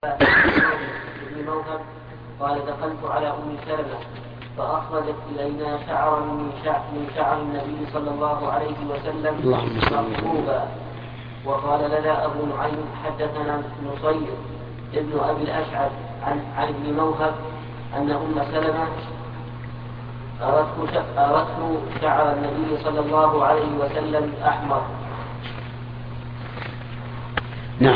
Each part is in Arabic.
ابن موهب قال دخلت على أم سلمة فأخرجت إلينا شعرا من شعر النبي صلى الله عليه وسلم مقلوبا. وقال لنا أبو نعيم حدثنا نصير ابن أبي الأشعث عن ابن موهب أن أم سلمة أردت شعر النبي صلى الله عليه وسلم أحمر. نعم.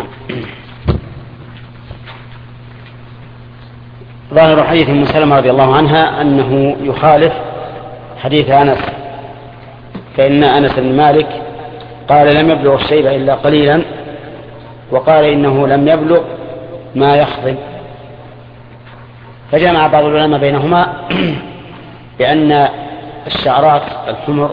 ظاهر حديث أم سلمة رضي الله عنها أنه يخالف حديث أنس، فإن أنس بن مالك قال لم يبلغ الشيب إلا قليلا، وقال إنه لم يبلغ ما يخضب. فجمع بعض العلماء بينهما بأن الشعرات الحمر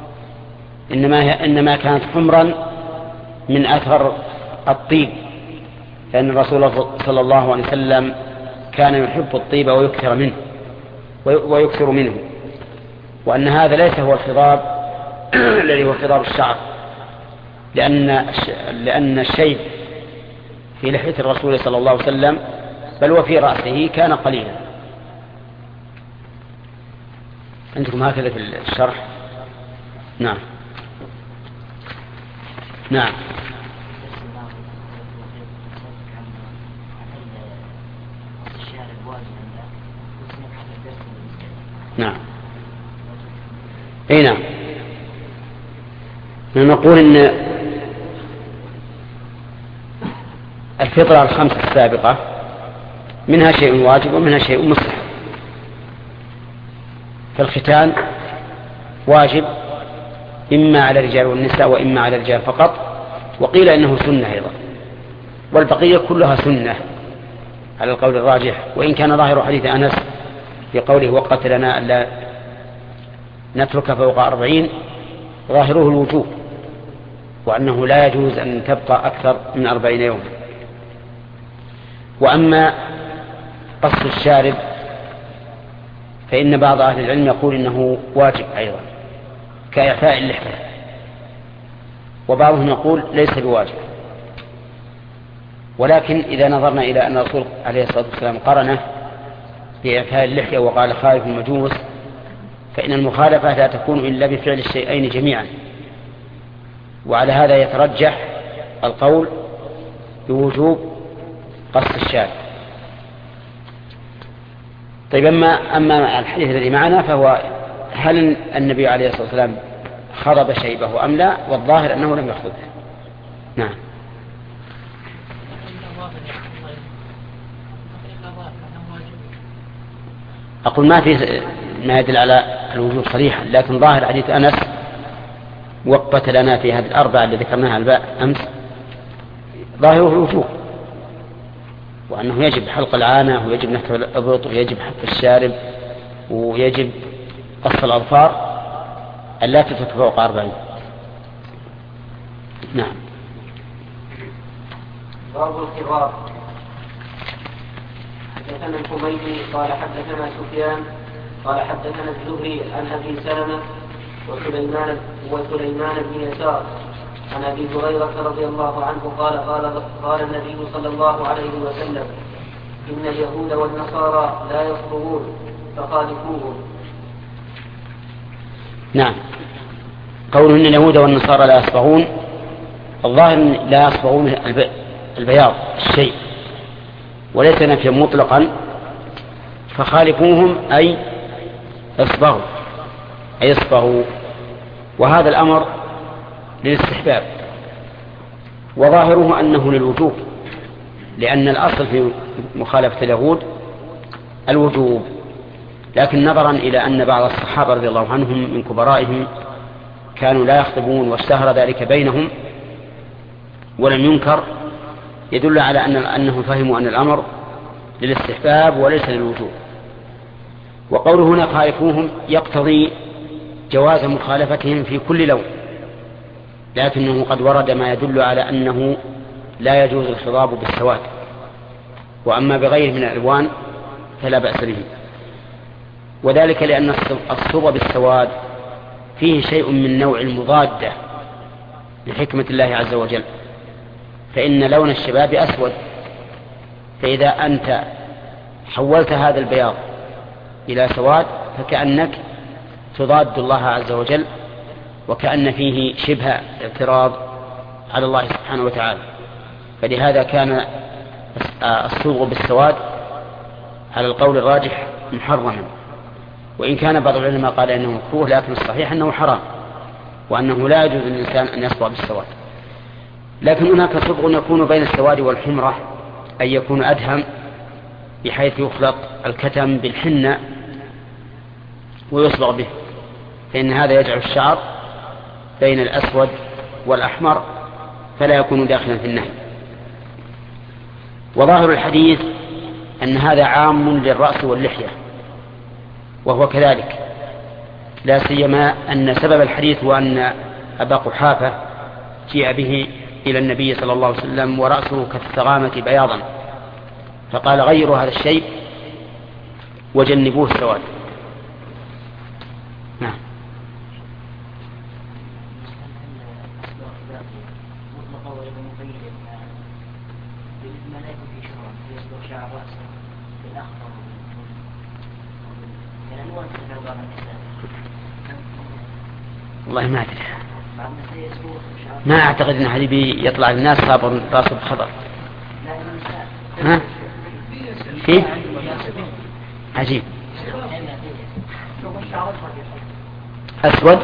إنما كانت حمرا من أثر الطيب، لأن الرسول صلى الله عليه وسلم كان يحب الطيب ويكثر منه، وأن هذا ليس هو الخضاب الذي هو خضاب الشعر، لأن الشيب في لحية الرسول صلى الله عليه وسلم بل وفي رأسه كان قليلا. عندكم هكذا في الشرح؟ نعم. نعم. نعم. اي نعم. نقول ان الفطرة الخمس السابقة منها شيء واجب ومنها شيء مستحب. فالختان واجب إما على الرجال والنساء وإما على الرجال فقط، وقيل إنه سنة أيضا، والبقية كلها سنة على القول الراجح، وإن كان ظاهر حديث أنس في قوله وقت لنا ألا نترك فوق 40 ظاهره الوجوب، وأنه لا يجوز أن تبقى أكثر من 40 يوم. وأما قص الشارب فإن بعض أهل العلم يقول إنه واجب أيضا كإعفاء اللحية، وبعضهم يقول ليس بواجب. ولكن إذا نظرنا إلى أن الرسول عليه الصلاة والسلام قرنه بإعفاء اللحية وقال خالف المجوس، فإن المخالفة لا تكون إلا بفعل الشيئين جميعا، وعلى هذا يترجح القول بوجوب قص الشارب. طيب، أما الحديث الذي معنا فهو هل النبي عليه الصلاة والسلام خضب شيبه أم لا؟ والظاهر أنه لم يخضبه. نعم. أقول ما يدل على الوجوب صريحا، لكن ظاهر حديث أنس وقت لنا في هذه الأربعة اللي ذكرناها أمس ظاهره الوجوب، وأنه يجب حلق العانة ويجب نحت الإبط ويجب حلق الشارب ويجب قص الأظفار ألا تترك فوق 40. نعم. باب الخضاب. حدثنا الحميدي قال حدثنا سفيان قال حدثنا الزهري عن أبي سلمة وسليمان بن يسار عن أبي هريرة رضي الله عنه قال النبي صلى الله عليه وسلم إن اليهود والنصارى لا يصبغون فخالفوهم. نعم. قوله إن اليهود والنصارى لا يصبغون، الظاهر لا يصبغون البياض الشيء، وليس نفيا مطلقا، فخالفوهم أي اصبغوا، وهذا الأمر للاستحباب، وظاهره أنه للوجوب، لأن الأصل في مخالفة اليهود الوجوب. لكن نظرا إلى أن بعض الصحابة رضي الله عنهم من كبرائهم كانوا لا يخطبون واشتهر ذلك بينهم ولم ينكر، يدل على أنهم فهموا أن الأمر للاستحباب وليس للوجوب. وقوله هنا خالفوهم يقتضي جواز مخالفتهم في كل لون، لكنه قد ورد ما يدل على أنه لا يجوز الخضاب بالسواد، وأما بغيره من الألوان فلا بأس به، وذلك لأن الصبغ بالسواد فيه شيء من نوع المضادة لحكمة الله عز وجل، فإن لون الشباب أسود فإذا أنت حولت هذا البياض إلى سواد فكأنك تضاد الله عز وجل، وكأن فيه شبه اعتراض على الله سبحانه وتعالى. فلهذا كان الصبغ بالسواد على القول الراجح محرما، وإن كان بعض العلماء قال إنه مكروه، لكن الصحيح أنه حرام، وأنه لا يجوز للإنسان أن يصبغ بالسواد. لكن هناك صبغ يكون بين السواد والحمرة، أي يكون أدهم بحيث يخلط الكتم بالحنة ويصبغ به، فإن هذا يجعل الشعر بين الأسود والأحمر فلا يكون داخلا في النهي. وظاهر الحديث أن هذا عام للرأس واللحية، وهو كذلك، لا سيما أن سبب الحديث وأن أبا قحافة جيء به إلى النبي صلى الله عليه وسلم ورأسه كالثغامة بياضا، فقال غيروا هذا الشيء وجنبوه السواد. نعم. والله ما أدري، ما أعتقد أن هذه يطلع الناس صابر راسه بخضر. ها؟ فيه؟ عجيب. أسود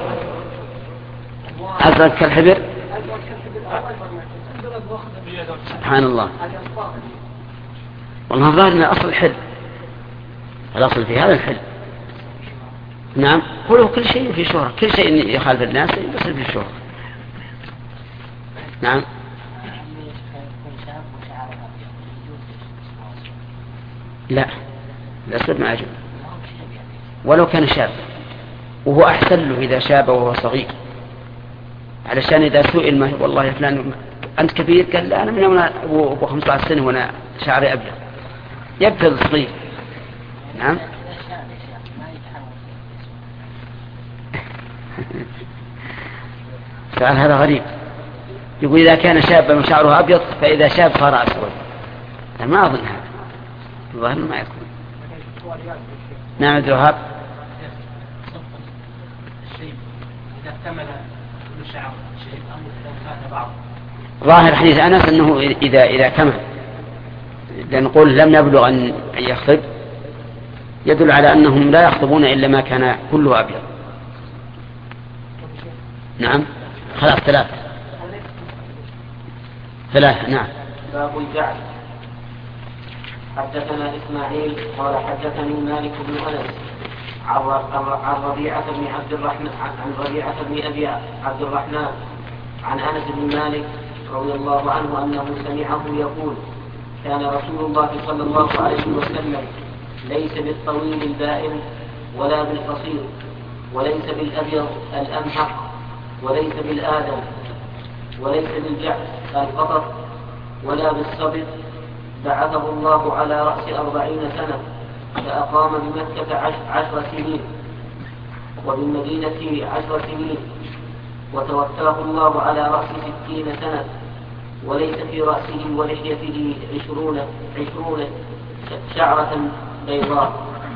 أزرق كالحبر. سبحان الله. والله ظاهر أن أصل الحل، الأصل في هذا الحل. نعم، قولوا كل شيء في شهرة، كل شيء يخالف الناس يصير في شهرة. نعم. لا، الأسود ما أجب ولو كان شاب، وهو أحسن له إذا شاب وهو صغير، علشان إذا سئل والله يا فلان أنت كبير، قال لا أنا من يوم أبو 15 سنة وأنا شعري أبيض، يبقى الصغير. نعم. سؤال هذا غريب، يقول إذا كان شابا وشعره أبيض فإذا شاب صار أسود. ما أظن هذا، الظاهر ما يكون. نعم عبد الوهاب. ظاهر حديث أنس أنه إذا كمل، لنقول لم يبلغ أن يخطب، يدل على أنهم لا يخطبون إلا ما كان كله أبيض. نعم. خلاص ثلاثة. نعم. باب الجعل. حدثنا إسماعيل قال حدثني مالك بن أنس عن ربيعة بن أبي عبد الرحمن عن أنس بن مالك رضي الله عنه أنه سمعه يقول كان رسول الله صلى الله عليه وسلم ليس بالطويل البائن ولا بالقصير وليس بالأبيض الأمحق وليس بالآدم وليس بالجعد القطط ولا بالصبر، بعثه الله على رأس 40 سنة، فأقام بمكة 10 سنين وبالمدينة 10 سنين، وتوفاه الله على رأس 60 سنة، وليس في رأسه ولحيته 20 شعرة بيضاء.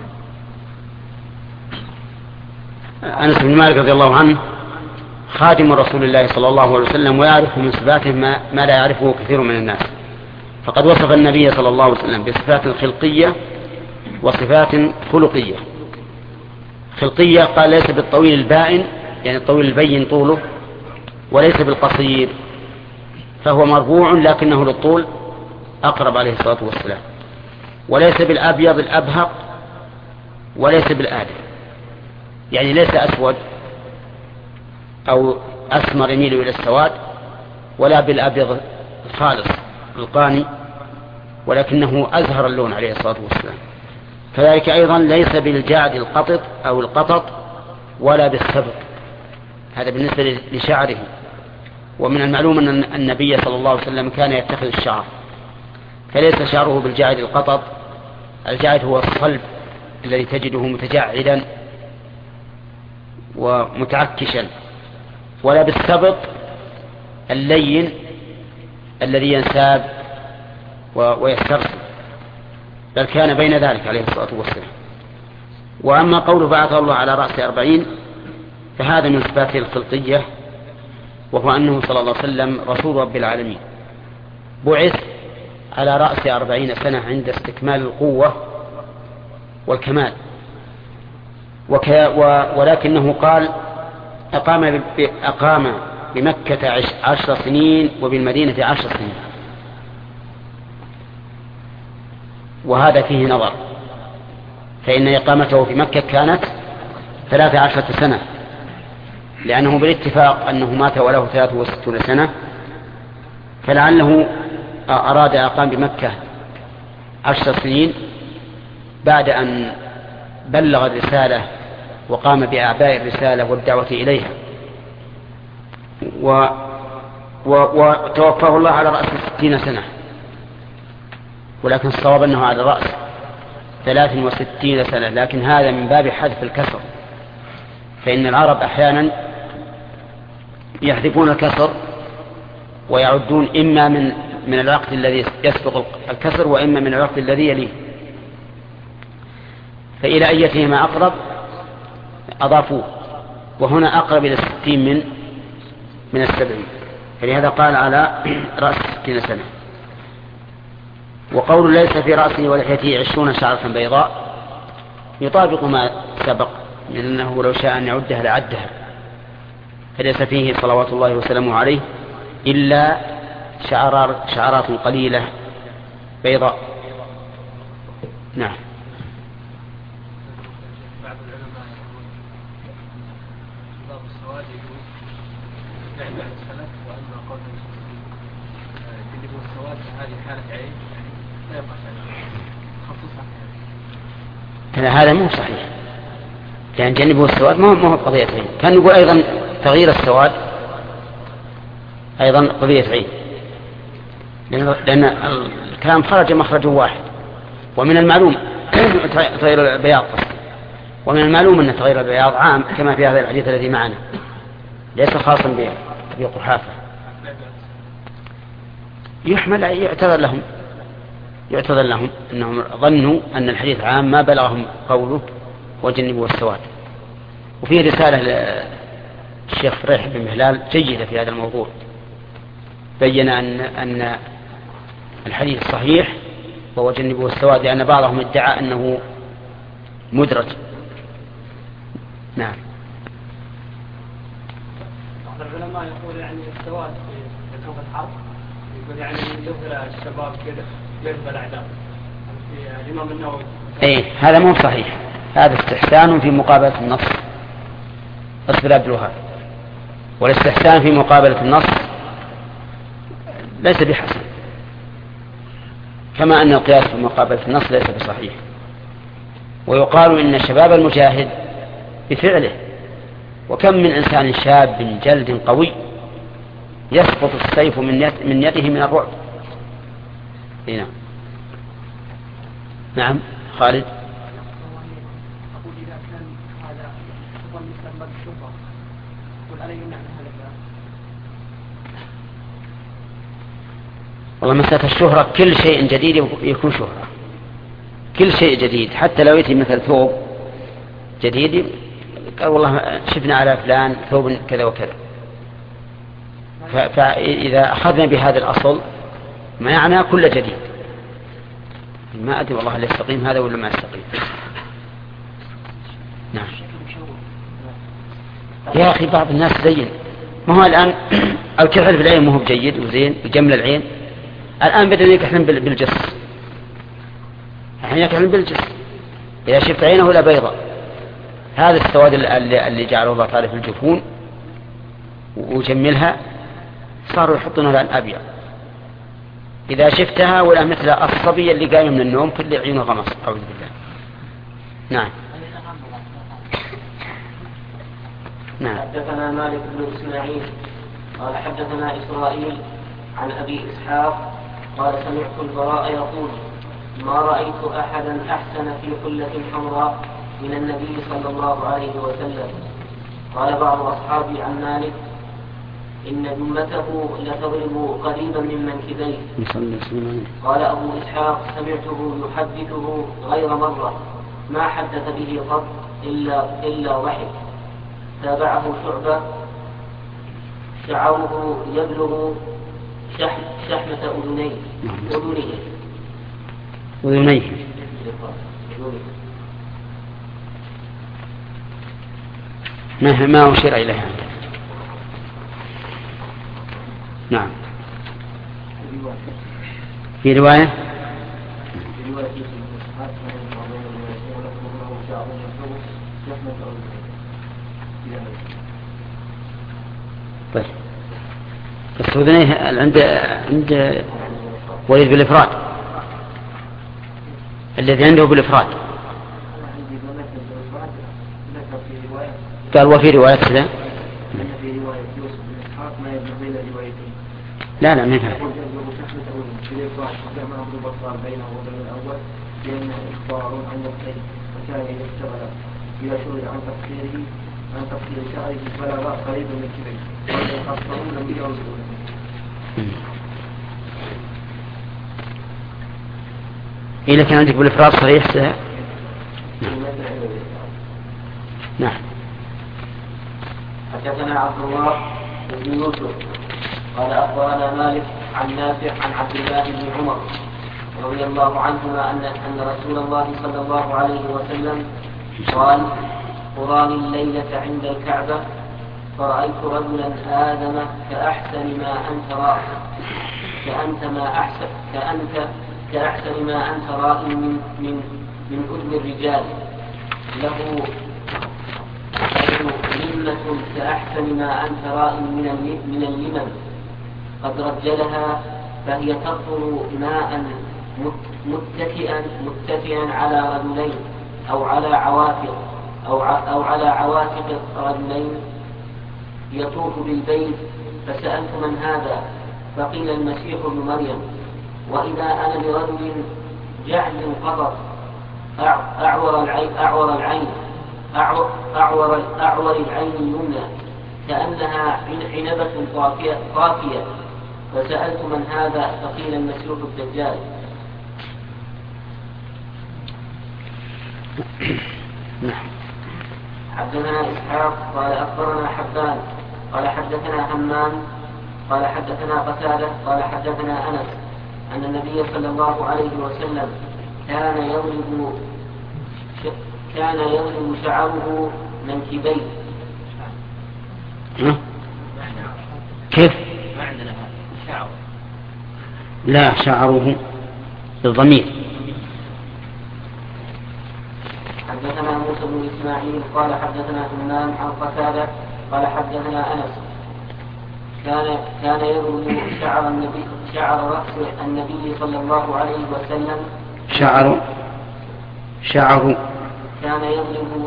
أنس بن مالك رضي الله عنه خادم رسول الله صلى الله عليه وسلم، ويعرف من صفاته ما لا يعرفه كثير من الناس، فقد وصف النبي صلى الله عليه وسلم بصفات خلقية وصفات خلقية. خلقية قال ليس بالطويل البائن، يعني الطويل البين طوله، وليس بالقصير فهو مربوع لكنه للطول أقرب عليه الصلاة والسلام، وليس بالأبيض الأبهق وليس بالآدم، يعني ليس أسود أو أسمر يميل إلى السواد، ولا بالأبيض الخالص القاني ولكنه أزهر اللون عليه الصلاة والسلام. كذلك أيضا ليس بالجعد القطط أو القطط ولا بالسبط، هذا بالنسبة لشعره. ومن المعلوم أن النبي صلى الله عليه وسلم كان يتخذ الشعر، فليس شعره بالجعد القطط، الجعد هو الصلب الذي تجده متجعدا ومتعكشا، ولا بالسبط اللين الذي ينساب ويسترسل. بل كان بين ذلك عليه الصلاة والسلام. وأما قوله بعث الله على رأس 40 فهذا من صفاته الخلقية، وهو أنه صلى الله عليه وسلم رسول رب العالمين، بعث على رأس 40 سنة عند استكمال القوة والكمال. ولكنه قال أقام بمكة 10 سنين وبالمدينة 10 سنين، وهذا فيه نظر، فإن إقامته في مكة كانت 13 سنة، لأنه بالاتفاق أنه مات وله 63 سنة، فلعله أراد أقام بمكة 10 سنين بعد أن بلغ الرسالة وقام بأعباء الرسالة والدعوة إليها. وتوفاه الله على رأس 60 سنة، ولكن الصواب أنه على رأس 63 سنة، لكن هذا من باب حذف الكسر، فإن العرب أحيانا يحذفون الكسر ويعدون إما من الوقت الذي يسبق الكسر وإما من الوقت الذي يليه، فإلى أيتهما أقرب أضافوه، وهنا أقرب إلى 60 من 70، فلهذا قال على رأس 60 سنة. وقول ليس في رأسه ولحيته 20 شعرة بيضاء يطابق ما سبق من أنه لو شاء أن يعدها لعدها، فليس فيه صلوات الله وسلامه عليه إلا شعرات قليلة بيضاء. نعم. بعض العلماء يقول باب السواد يجوز فعل بعد السلف، وأما قول يجلبوا السواد هذه حالة عين لا يقع خصوصا هذا مو صحيح، لأن جنبه السواد ما هو قضية عين. كان يقول أيضا تغيير السواد أيضا قضية عين، لأن الكلام خرج مخرج واحد، ومن المعلوم تغيير البياض، ومن المعلوم أن تغيير البياض عام كما في هذا الحديث الذي معنا، ليس خاصا بقحافة. يحمل يعتذر لهم أنهم ظنوا أن الحديث عام ما بلغهم قوله وجنبوا السواد. وفيه رسالة للشيخ فريح بن مهلال جيدة في هذا الموضوع، بين أن الحديث صحيح وهو جنبوا السواد، لأن بعضهم ادعى أنه مدرج. نعم. بعض العلماء يقول يعني السواد في كوكب الحرب يقول يعني يظهر الشباب كده يرفع الأعداء. الإمام النووي هذا مو صحيح، هذا استحسان في مقابلة النص. أصبر عبد الوهاب. والاستحسان في مقابلة النص ليس بحسن، كما أن القياس في مقابلة النص ليس بصحيح. ويقال إن شباب المجاهد بفعله، وكم من إنسان شاب جلد قوي يسقط السيف من يده من الرعب. هنا. نعم خالد. والله مسألة الشهرة كل شيء جديد يكون شهرة، كل شيء جديد، حتى لو يأتي مثل ثوب جديد قال والله شفنا على فلان ثوب كذا وكذا، فإذا أخذنا بهذا الأصل ما يعني كل جديد. ما أدري والله هل يستقيم هذا ولا ما يستقيم. نعم. يا أخي بعض الناس زين، ما هو الآن الكحل في العين ما هو جيد وزين وجمل العين، الآن بدأ يكحلن بالجس، الحين يكحلن بالجس، إذا شفت عينه لا بيضاء. هذا السواد اللي جعله الله تعالى في الجفون وجملها صاروا يحطونها الآن أبيض، إذا شفتها ولا مثل الصبي اللي قايم من النوم كل عينه غمص. أعوذ بالله. نعم. نعم. حدثنا مالك بن إسماعيل قال حدثنا إسرائيل عن أبي إسحاق قال سمعت البراء يقول ما رأيت أحدا أحسن في حلة حمراء من النبي صلى الله عليه وسلم. قال بعض أصحابي عن مالك إن جمته لتضرب قريبا من منكبيه. قال أبو إسحاق سمعته يحدثه غير مرة ما حدث به قط إلا ضحك. تابعه شعبة شعره يبلغ شحمة أذنيه. ما أشير إليها. نعم. في رواية طيب بس أذنيه عند وليد بالإفراد الذي عنده بالإفراد قال وفي رواية كذا لا من هذا لأنه إخبار عن الخير وكان يشتغل إلى شغل عن تفصيل شعره فلا رأى قريب من كبير ويقصرون لم يرزقون. إذا كان عندك بالإفراد صحيح نعم. حدثنا عبد الله بن يوسف قال أخبرنا مالك عن نافع عن عبد الله بن عمر رضي الله عنهما أن رسول الله صلى الله عليه وسلم قال أراني الليلة عند الكعبة فرأيت رجلا آدم كأحسن ما أنت رائع كأحسن ما أنت رائع من أذن الرجال له لمة كأحسن ما أنت رائع من اللمم قد رجلها فهي تقطر ماء متكئا على رجلين أو على عواتق رجلين يطوف بالبيت. فسألت من هذا فقيل المسيح ابن مريم. وإذا أنا برجل جعد قطر أعور العين اليمنى كأنها عنبة طافية. فسألت من هذا فقيل المسيح الدجال. حدثنا إسحاق قال أخبرنا حبان قال حدثنا همام قال حدثنا قتادة قال حدثنا أنس أن النبي صلى الله عليه وسلم كان يضرب شعره منكبيه. كيف؟ لا شعره بالضمير. حدثنا موسى بن إسماعيل قال حدثنا همام عن قتادة قال حدثنا أنس كان يضرب شعر رأس النبي صلى الله عليه وسلم كان يضرب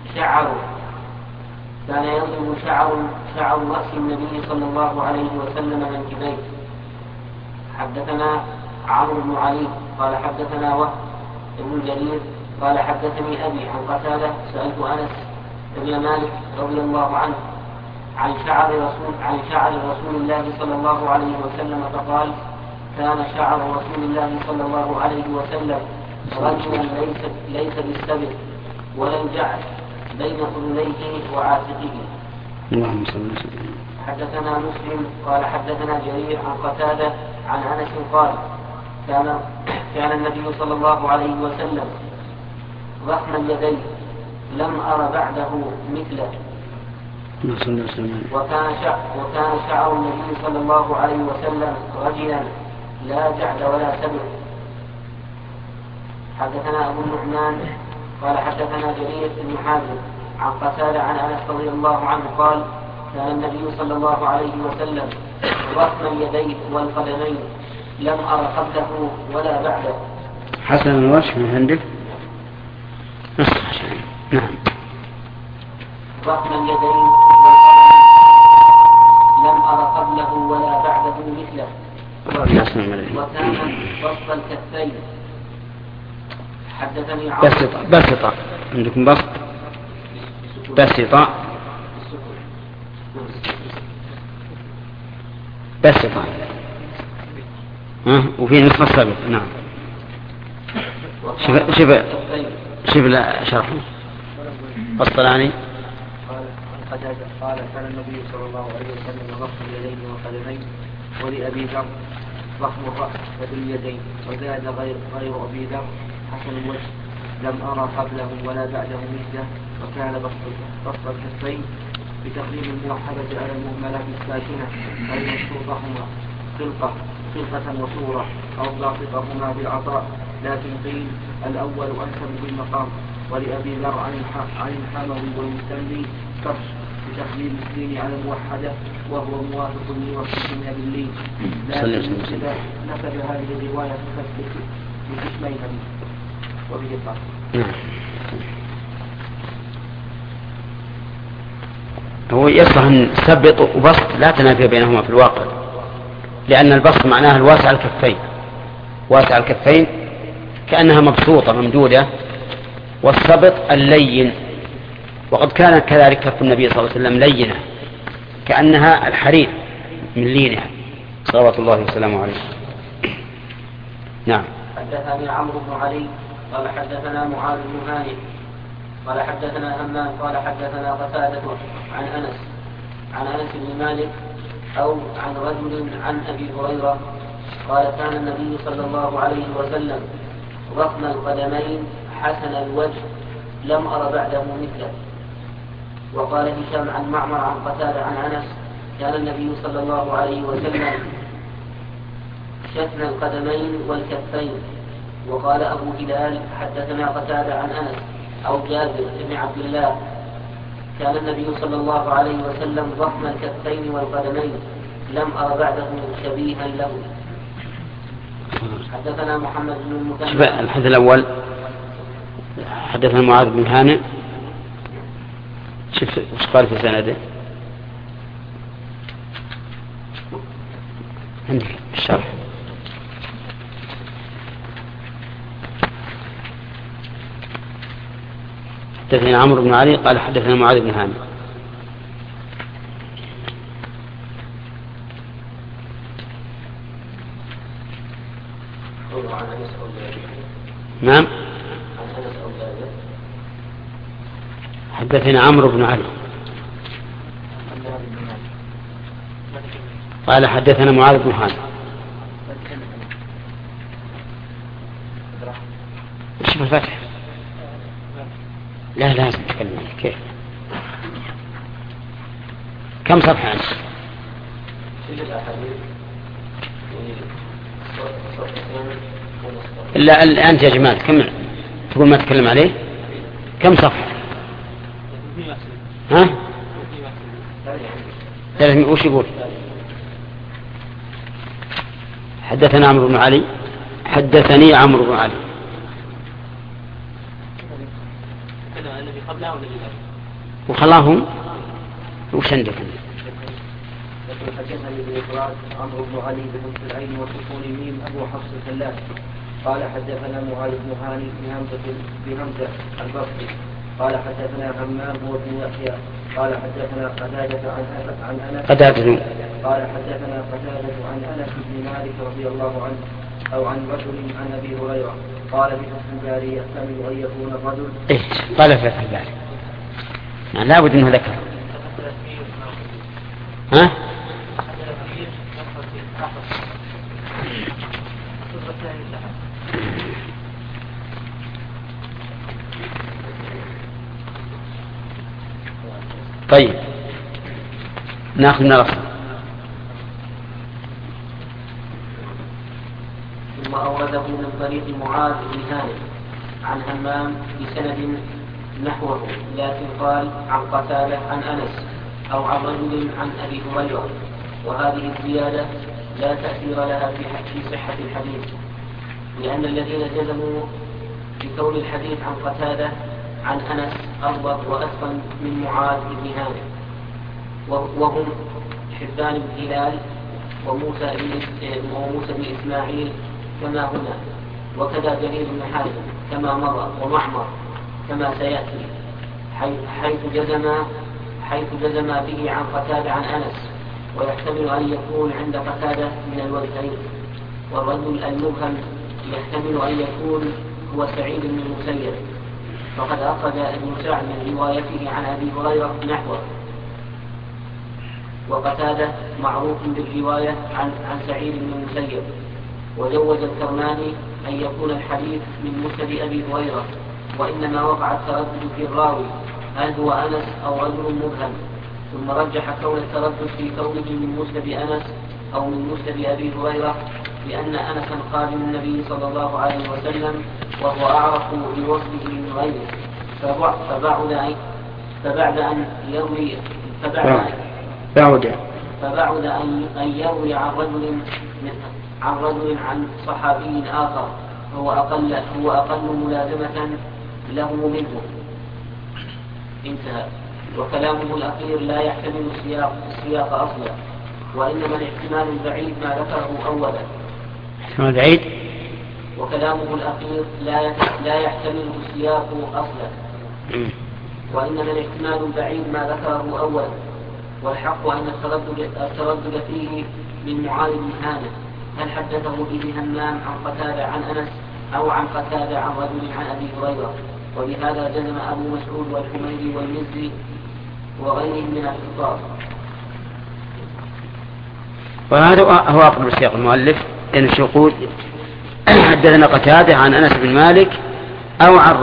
شعر رأس النبي صلى الله عليه وسلم منكبيه. حدثنا عمرو بن علي قال حدثنا وهب بن جرير قال حدثني أبي عن قتادة سألت أنس بن مالك رضي الله عنه عن شعر رسول الله صلى الله عليه وسلم فقال كان شعر رسول الله صلى الله عليه وسلم رجلا ليس بالسبع ولا الجعد بين أذنيه وعاتقه. اللهم صل وسلم. حدثنا مسلم قال حدثنا جرير عن قتادة عن أنس قال كان النبي صلى الله عليه وسلم ضخم اليدين لم أر بعده مثله. وكان شعر النبي صلى الله عليه وسلم رجلا لا جعد ولا سبع. حدثنا أبو النعمان قال حدثنا جرير بن حازم عن قتادة عن أنس رضي الله عنه قال كان النبي صلى الله عليه وسلم ضخم اليدين والقدمين لم أر قبله ولا بعده. حسن الوجه من عندك. نعم. ضخم اليدين لم أر قبله ولا بعده مثله. وكان بسط الكفين. حدثني بسط عندكم بسط بس وفي نصف السابق. نعم. شوف لا شرحه الطلاني. قال كان النبي صلى الله عليه وسلم ضخم اليدين والقدمين، ولأبي ذر ضخم الرأس وباليدين، وزاد غير أبي ذر حسن الوجه لم أرى قبله ولا بعده مثله، وكان بسط الكفين بتقديم الموحدة على المهملات الساكنة أي مشروطهما خلقة وصورة أو ضابطهما بالعطاء، لكن قيل الأول أنسب بالمقام. ولأبي ذر عن الحموي والمستملي كفش بتقديم السين على الموحدة وهو موافق لوصفهما باللين، لكن نسب هذه الرواية باسميها وبه الطاقة. هو يصح أن سبط وبسط لا تنافي بينهما في الواقع، لأن البسط معناها الواسع الكفين، واسع الكفين كأنها مبسوطة ممدودة، والسبط اللين، وقد كان كذلك كف النبي صلى الله عليه وسلم لينة كأنها الحرير من لينها صلوات الله وسلامه عليه. نعم. حدثني عمرو بن علي قال حدثنا معاذ بن هانئ قال حدثنا همام قال حدثنا قتادة عن أنس بن مالك أو عن رجل عن أبي هريرة قال كان النبي صلى الله عليه وسلم ضخم القدمين حسن الوجه لم أر بعده مثله. وقال هشام عن معمر عن قتادة عن أنس كان النبي صلى الله عليه وسلم شتن القدمين والكفين. وقال أبو هلال حدثنا قتادة عن أنس أو جابر بن عبد الله كان النبي صلى الله عليه وسلم ضخم الكفين والقدمين لم أر بعده شبيها له. حدثنا محمد بن المثنى. الحديث الأول حدثنا معاذ بن هانئ، شوف وش قال في سنده عندك الشرح. حدثنا عمرو بن علي قال حدثنا معاذ بن هانئ. نعم. حدثنا عمرو بن علي قال حدثنا معاذ بن هانئ. شوف الفتح. لا لازم تتكلم عنه. كيف كم صفحة أنت؟ إلا أنت يا جمال كم تقول ما تتكلم عليه؟ كم صفحة؟ ها؟ 300. وش يقول؟ حدثنا عمرو بن علي حدثني عمرو بن علي وخلاهم وش عندك؟ حدثني بإفراد عمرو بن علي بن العين وسكون الميم أبو حفص الثلاث قال حدثنا معاذ بن هاني بهمزة البصري قال حدثنا همام هو بن يحيى قال حدثنا قتادة عن أنس قال حدثنا قتادة عن أنس بن مالك رضي الله عنه أو عن رجل عن أبي هريرة قال في فتح الباري يحتمل أن يكون الرجل قال في فتح الباري يعني لا بد انه ذكر. ها؟ طيب ناخذ من الأصل. ثم أورده من طريق معاذ بن هانئ عن همام بسند نحوه، لكن قال عن قتادة عن أنس أو عن رجل عن أبي هريرة، وهذه الزيادة لا تأثير لها في صحة الحديث، لأن الذين جزموا بكون الحديث عن قتادة عن أنس أضبط وأتقن من معاذ بن هانئ، وهم حبان بن هلال وموسى بن إسماعيل كما هنا، وكذا جرير بن حازم كما مر، ومعمر كما سيأتي، حيث جزم به عن قتادة عن أنس ويحتمل أن يكون عند قتادة من الوجهين. والرجل المبهم يحتمل أن يكون هو سعيد بن المسيب، فقد أخرج ابن سعد من روايته عن أبي هريرة نحوه. وقتادة معروف بالرواية عن سعيد بن المسيب. وجوز الكرماني أن يكون الحديث من مسند أبي هريرة، وإنما وقع التردد في الراوي هل هو أنس أو رجل مبهم، ثم رجح كون التردد في كونه من مسند أنس أو من مسند أبي هريرة، لأن أنسا خادم النبي صلى الله عليه وسلم وهو أعرف بوصفه من غيره، فبعد أن يروي عن رجل عن صحابي آخر هو أقل ملازمة له منه. انتهى. وكلامه الأخير لا يحتمل السياق أصلا، وإنما الاحتمال البعيد ما ذكره أولا. احتمال بعيد. وكلامه الأخير لا يحتمل السياق أصلا، وإنما الاحتمال البعيد ما ذكره أولا. والحق أن التردد فيه من معاذ بن هانئ، هل حدثه به همام عن قتادة عن أنس أو عن قتادة عن رجل عن أبي هريرة. وبهذا جزم أبو مسعود والحميدي والمزي وغيرهم من الخطاب. وهذا هو أقرب سياق المؤلف، لأن يقول حدثنا قتادة عن أنس بن مالك أو عن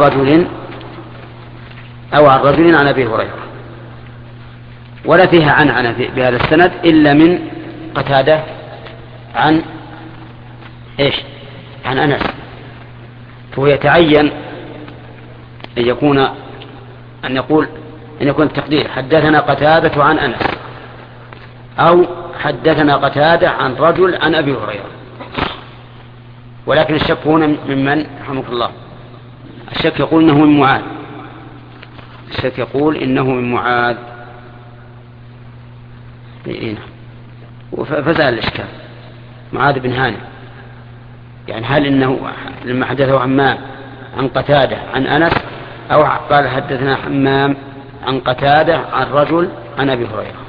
رجل عن أبي هريرة، ولا فيها عن بهذا السند إلا من قتادة عن أنس. فهو يتعين أن يكون التقدير حدثنا قتادة عن أنس أو حدثنا قتادة عن رجل عن أبي هريرة. ولكن الشك هنا ممن رحمه الله؟ الشك يقول إنه من معاذ. فزال الإشكال. معاذ بن هانئ، يعني هل إنه لما حدثه حمام عن قتادة عن أنس، أو قال حدثنا حمام عن قتادة عن رجل عن أبي هريرة؟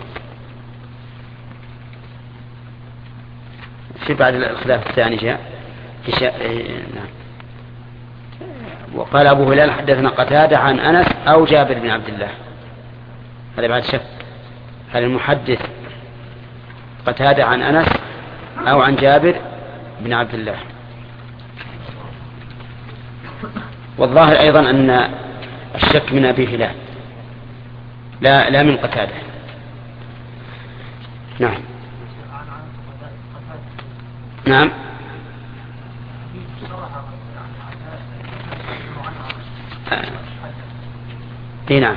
في بعد الخلاف الثاني جاء نعم. وقال أبو هلال حدثنا قتادة عن أنس أو جابر بن عبد الله. هذا بعد شك، هل المحدث قتادة عن أنس أو عن جابر بن عبد الله؟ والظاهر أيضا أن الشك من أبي هلال لا من قتادة. نعم. نعم.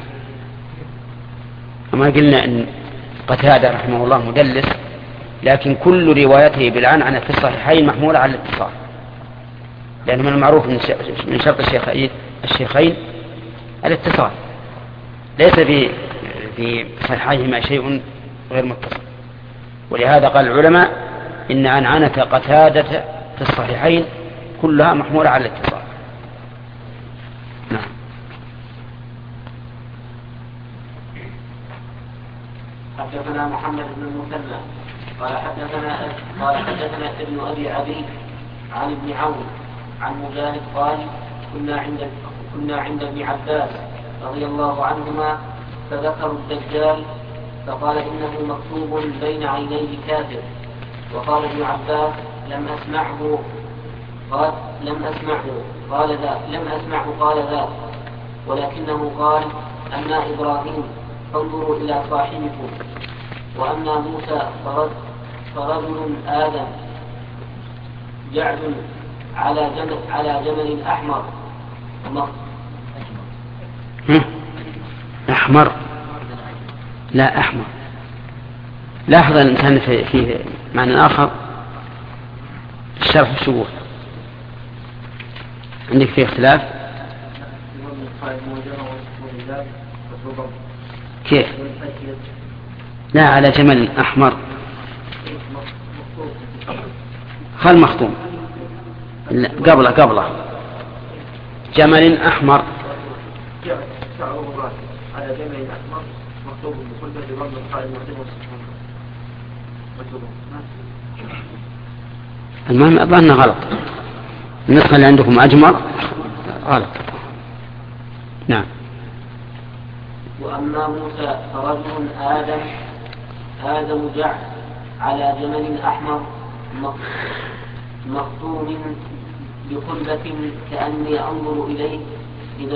وما قلنا أن قتادة رحمه الله مدلس، لكن كل روايته بالعنعنة في الصحيحين محمولة على الاتصال، لأن من المعروف من شرط الشيخين الاتصال، ليس في صحيحيهما شيء غير متصل. ولهذا قال العلماء إن عنعنة قتادة في الصحيحين كلها محمولة على الاتصال. نعم. حدثنا محمد بن المثنى قال حدثنا ابن أبي عبيد عن ابن عون عن مجاهد قال كنا عند ابن عباس رضي الله عنهما فذكروا الدجال فقال إنه مكتوب بين عينيه كافر. وقال ابن عباس لم أسمعه قال ذا ولكنه قال أما إبراهيم فانظروا إلى صاحبكم، وأما موسى فرجل آدم جعد على جمل أحمر. أحمر لا أحمر. لاحظ الإنسان في معنى آخر الشرح الشبوه عندك في اختلاف. كيف؟ لا على جمل أحمر. خل مخطوم قبله جمل أحمر على جمل أحمر مخطوب بكل بضم القائد المهم أظن غلط. النسخة اللي عندكم أجمر غلط. نعم. وأما موسى فرجل آدم جعل على جمل أحمر مخطوم بقلبة كأني أنظر إليه إذا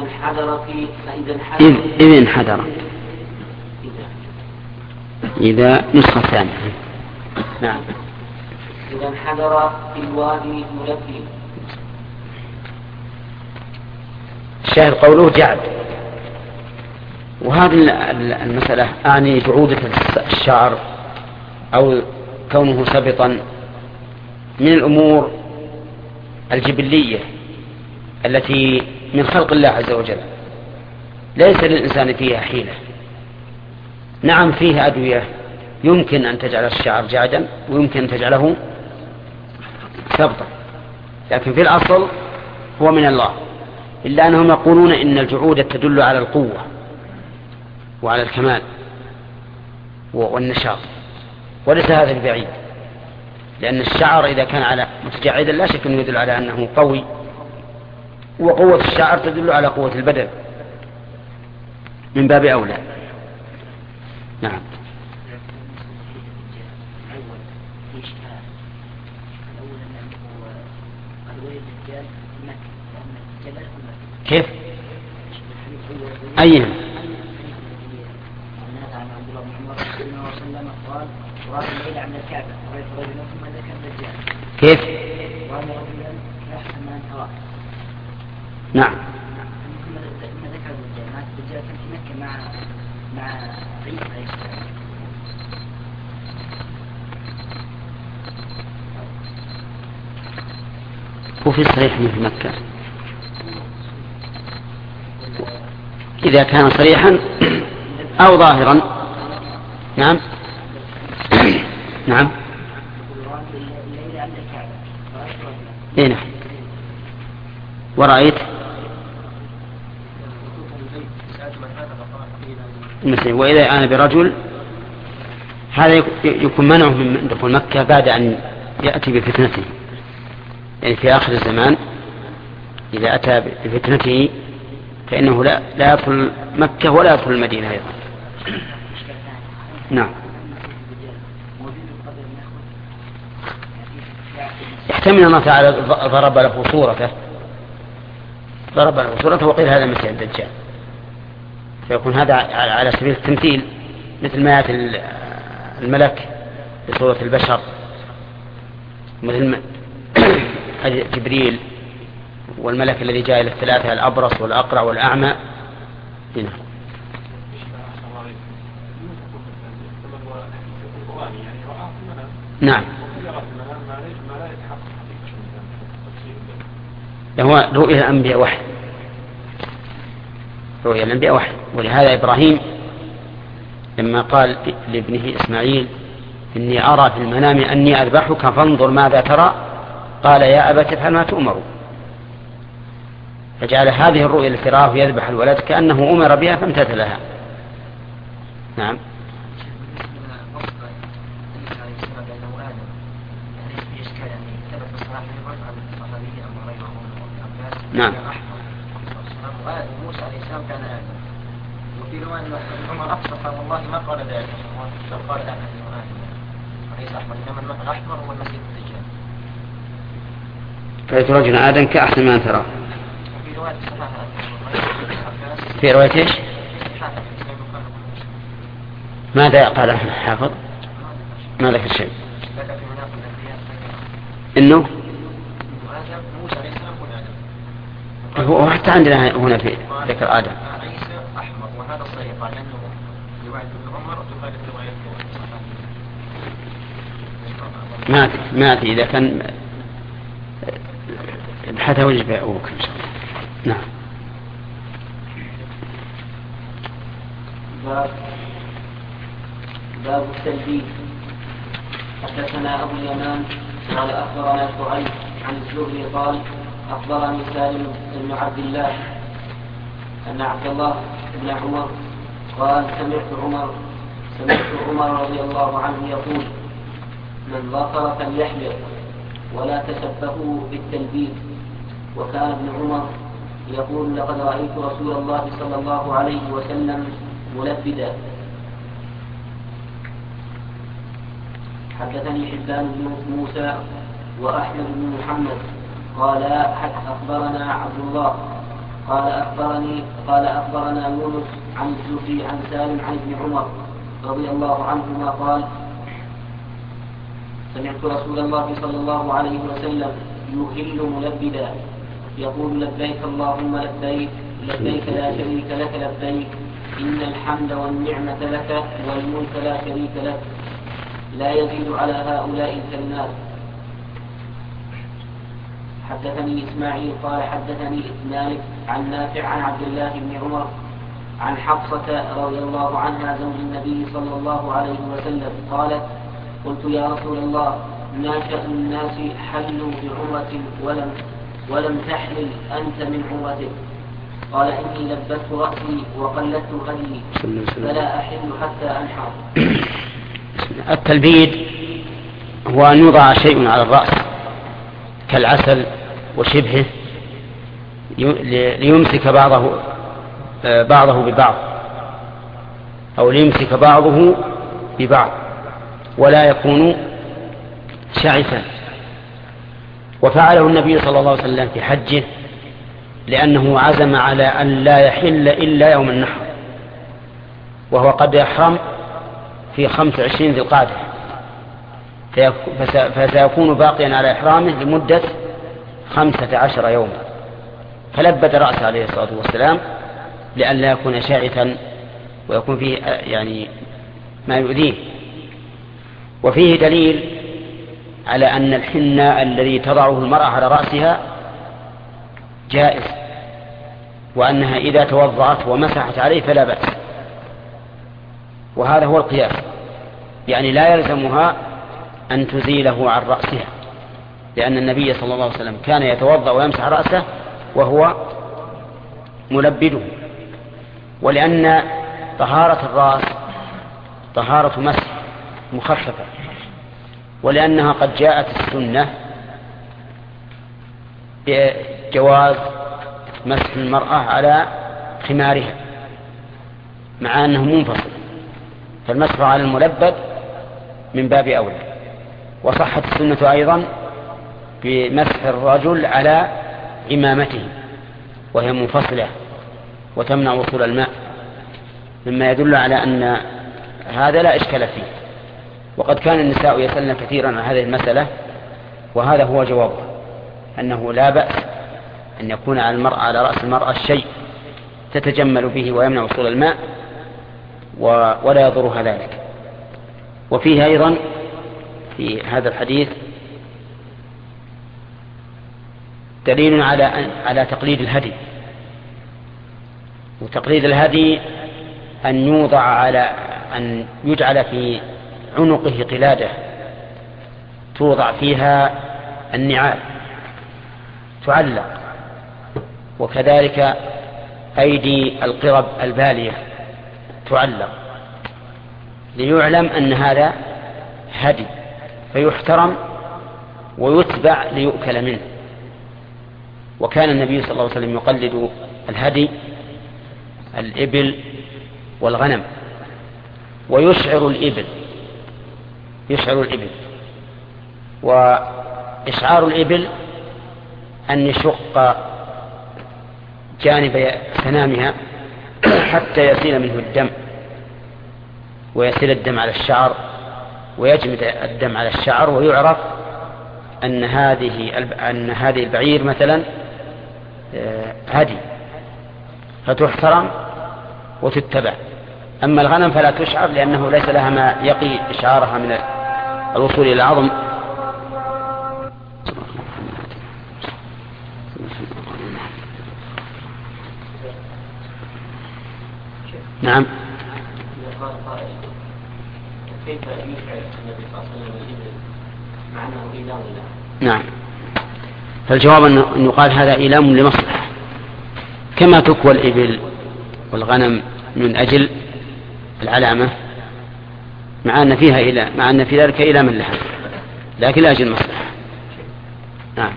انحدر إذا نسخة ثانية. نعم. إذا انحدر في الوادي ملفي. الشاهد قوله جعد. وهذه المسألة أعني جعودة الشعر أو كونه سبطا من الأمور الجبلية التي من خلق الله عز وجل، ليس للإنسان فيها حيلة. نعم فيها أدوية يمكن أن تجعل الشعر جعدا ويمكن أن تجعله سبطا، لكن في الأصل هو من الله، إلا أنهم يقولون إن الجعودة تدل على القوة وعلى الكمال والنشاط، وليس هذا البعيد، لأن الشعر إذا كان على متجعدا لا شك أنه يدل على أنه قوي، وقوة الشعر تدل على قوة البدن من باب أولى. نعم. كيف؟ أين؟ كيف؟ نعم. هو في صريح من في مكة إذا كان صريحا أو ظاهرا. نعم. نعم. إيه نعم. ورأيت وإذا أنا برجل، هذا يكون منعه من دخول مكة بعد أن يأتي بفتنته، يعني في آخر الزمان إذا أتى بفتنته فإنه لا يدخل مكة ولا يدخل المدينة أيضا. نعم. يحتمل الله تعالى ضرب له صورته وقيل هذا مثل الدجال، فيكون هذا على سبيل التمثيل، مثل ما يأتي الملك بصورة البشر، مثل جبريل والملك الذي جاء إلى الثلاثة الأبرص والأقرع والأعمى. هنا. نعم. هو رؤيا الأنبياء وحي، رؤيا الأنبياء وحي. ولهذا إبراهيم لما قال لابنه إسماعيل إني أرى في المنام أني أذبحك فانظر ماذا ترى، قال يا أبت افعل ما تؤمر، فجعل هذه الرؤيا التي رآه يذبح الولد كأنه أمر بها فامتثل لها. نعم. نعم. موسى عليه السلام كان آدم، وفي رواية عمر أقصى قال والله ما قال ذلك، قال آدم وليس أحمد، إنما الماء الأحمر هو المسيح الدجال. فيترجم آدم كأحسن ما ترى. وفي رواية صحيحة في رواية إيش؟ ماذا قال الحافظ؟ ما ذكر شيء. إنه هو حتى عندنا هنا في ذكر آدم. عيسى أحمر، وهذا صحيح لأنه رواية ابن عمر تخالف رواية ماتي إذا كان حتى وجب أبوك إن شاء الله. نعم. باب التلبيس. حدثنا أبو اليمان قال أخبرنا شعيب عن الزهري قال أخبرني سالم بن عبد الله أن عبد الله بن عمر قال سمعت عمر رضي الله عنه يقول من ظفر فليحلق ولا تشبهوا بالتلبيد. وكان ابن عمر يقول لقد رأيت رسول الله صلى الله عليه وسلم ملبدا. حدثني حبان بن موسى وأحمد بن محمد قال أخبرنا عبد الله قال أخبرنا يونس عن الزهري عن سالم عن ابن عمر رضي الله عنهما قال سمعت رسول الله صلى الله عليه وسلم يهل ملبدا يقول لبيك اللهم لبيك لبيك لا شريك لك لبيك إن الحمد والنعمة لك والملك لا شريك لك لا يزيد على هؤلاء الكلمات. حدثني إسماعيل قال حدثني مالك عن نافع عن عبد الله بن عمر عن حفصة رضي الله عنها زوج النبي صلى الله عليه وسلم قالت قلت يا رسول الله ما شأن الناس حلوا بعمرة ولم تحلل أنت من عمرتك؟ قال إني لبست رأسي وقلدت هدي فلا أحل حتى أنحر. التلبيد هو أن يوضع شيء على الرأس كالعسل وشبهه ليمسك بعضه ببعض أو ليمسك بعضه ببعض ولا يكون شعثا. وفعله النبي صلى الله عليه وسلم في حجه لأنه عزم على أن لا يحل إلا يوم النحر، وهو قد يحرم في 25 ذي القعدة، فسيكون باقيا على إحرامه لمدة 15 يوما، فلبد رأسه عليه الصلاة والسلام لأن لا يكون شاعثا ويكون فيه يعني ما يؤذيه. وفيه دليل على أن الحنة الذي تضعه المرأة على رأسها جائز، وأنها إذا توضأت ومسحت عليه فلا بأس، وهذا هو القياس، يعني لا يلزمها أن تزيله عن رأسها، لأن النبي صلى الله عليه وسلم كان يتوضأ ويمسح رأسه وهو ملبده، ولأن طهارة الرأس طهارة مسح مخففة، ولأنها قد جاءت السنة بجواز مسح المرأة على خمارها مع أنه منفصل، فالمسح على الملبد من باب أولى. وصحت السنة أيضا بمسح الرجل على عمامته وهي منفصلة وتمنع وصول الماء، مما يدل على أن هذا لا إشكال فيه. وقد كان النساء يسألن كثيرا عن هذه المسألة، وهذا هو جوابه، أنه لا بأس أن يكون على المرأة على رأس المرأة شيء تتجمل به ويمنع وصول الماء ولا يضرها ذلك. وفيه أيضا في هذا الحديث دليل على تقليد الهدي، وتقليد الهدي أن يجعل في عنقه قلادة توضع فيها النعال تعلق، وكذلك أيدي القرب البالية تعلق، ليعلم أن هذا هدي فيحترم ويتبع ليؤكل منه. وكان النبي صلى الله عليه وسلم يقلد الهدي الإبل والغنم، ويشعر الإبل وإشعار الإبل أن يشق جانب سنامها حتى يسيل منه الدم، ويسيل الدم على الشعر ويجمد الدم على الشعر، ويعرف أن هذه البعير مثلا هدي فتحترم وتتبع. أما الغنم فلا تشعر لأنه ليس لها ما يقي إشعارها من الوصول إلى العظم. نعم. كيف يشعر النبي صلى الله عليه وسلم الإبل مع أنه إيلام له؟ نعم، فالجواب أن يقال هذا إيلام لمصلحة، كما تكوى الإبل والغنم من أجل العلامة، مع أن في ذلك إيلاما لها. لكن لا أجل مصلحة. نعم.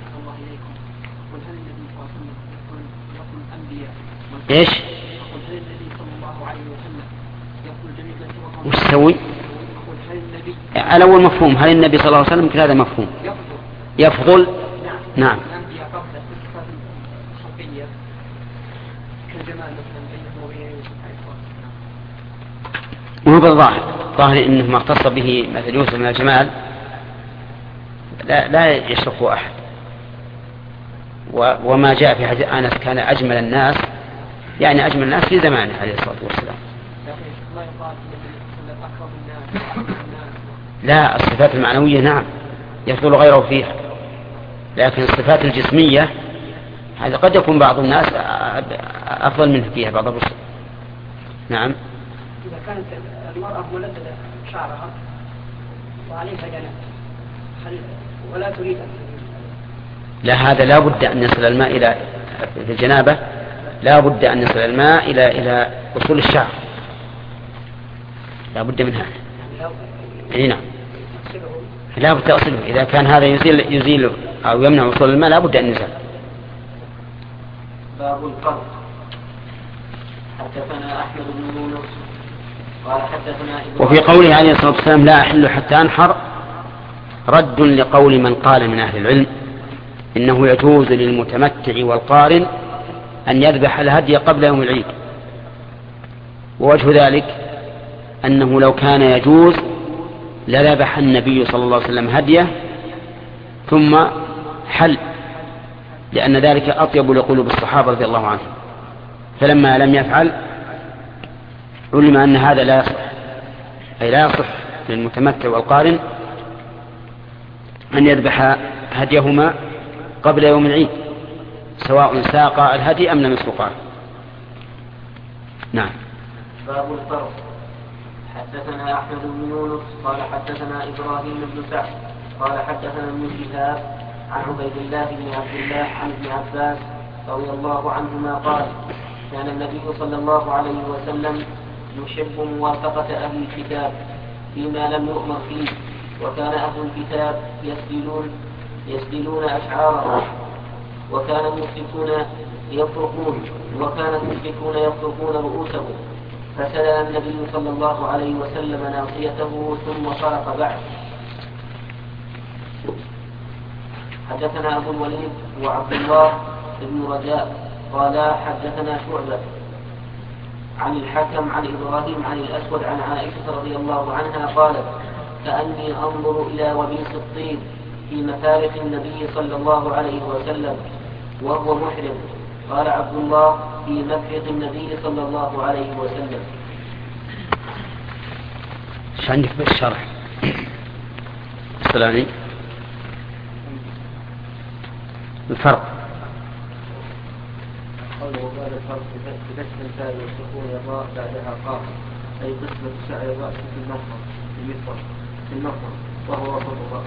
ايش؟ وش تسوي؟ الأول مفهوم، هل النبي صلى الله عليه وسلم هذا مفهوم؟ يفضل. نعم. وهو بالظاهر إنه ما اختص به مثل يوسف من الجمال لا يشركه أحد. وما جاء في حديث أنس كان أجمل الناس، يعني أجمل الناس في زمانه عليه الصلاة والسلام. لا، الصفات المعنوية نعم يفضل غيره فيها، لكن الصفات الجسمية هذا قد يكون بعض الناس أفضل منه فيها بعض الرسل. نعم. إذا كانت المرأة ملددة شعرها وعليها جناب ولا تريد لا، هذا لا بد أن يصل الماء إلى في الجنابة، لا بد أن يصل الماء إلى وصول الشعر، لا بد منها. نعم، لا بد أصله. إذا كان هذا يزيل أو يمنع وصول الماء لا بد أن يزال. باب الفرق. حدثنا أحمد بن يونس قال حدثنا وفي قوله عليه الصلاة والسلام لا أحل حتى أنحر رد لقول من قال من أهل العلم إنه يجوز للمتمتع والقارن أن يذبح الهدي قبل يوم العيد. ووجه ذلك أنه لو كان يجوز لذبح النبي صلى الله عليه وسلم هديه ثم حل، لأن ذلك أطيب لقلوب الصحابة رضي الله عنهم. فلما لم يفعل علم أن هذا لا يصح، أي لا يصح للمتمتع والقارن أن يذبح هديهما قبل يوم العيد سواء ساق الهدي أم لم يسوقه. نعم. باب الفرق. حدثنا أحمد بن يونس قال حدثنا إبراهيم بن سعد قال حدثنا ابن شهاب عن عبيد الله بن عبد الله عن ابن عباس رضي الله عنهما قال كان النبي صلى الله عليه وسلم يحب موافقة أهل الكتاب فيما لم يؤمر فيه، وكان أهل الكتاب يسدلون أشعارهم، وكان المشركون يفرقون رؤوسهم، فسدل النبي صلى الله عليه وسلم ناصيته ثم فرق بعد. حدثنا أبو الوليد وعبد الله بن رجاء قال حدثنا شعبة عن الحكم عن إبراهيم عن الأسود عن عائشة رضي الله عنها قالت كأني أنظر إلى وبيس الطين في مفارق النبي صلى الله عليه وسلم وهو محرم. قال عبد الله في مفرق النبي صلى الله عليه وسلم. ايش عندك بالشرح؟ السلامي الفرق. قوله بعد الفرق بفتح الفاء والسكون الراء بعدها قاف، أي قسمة شعر الرأس في المفرق وهو وسط الرأس.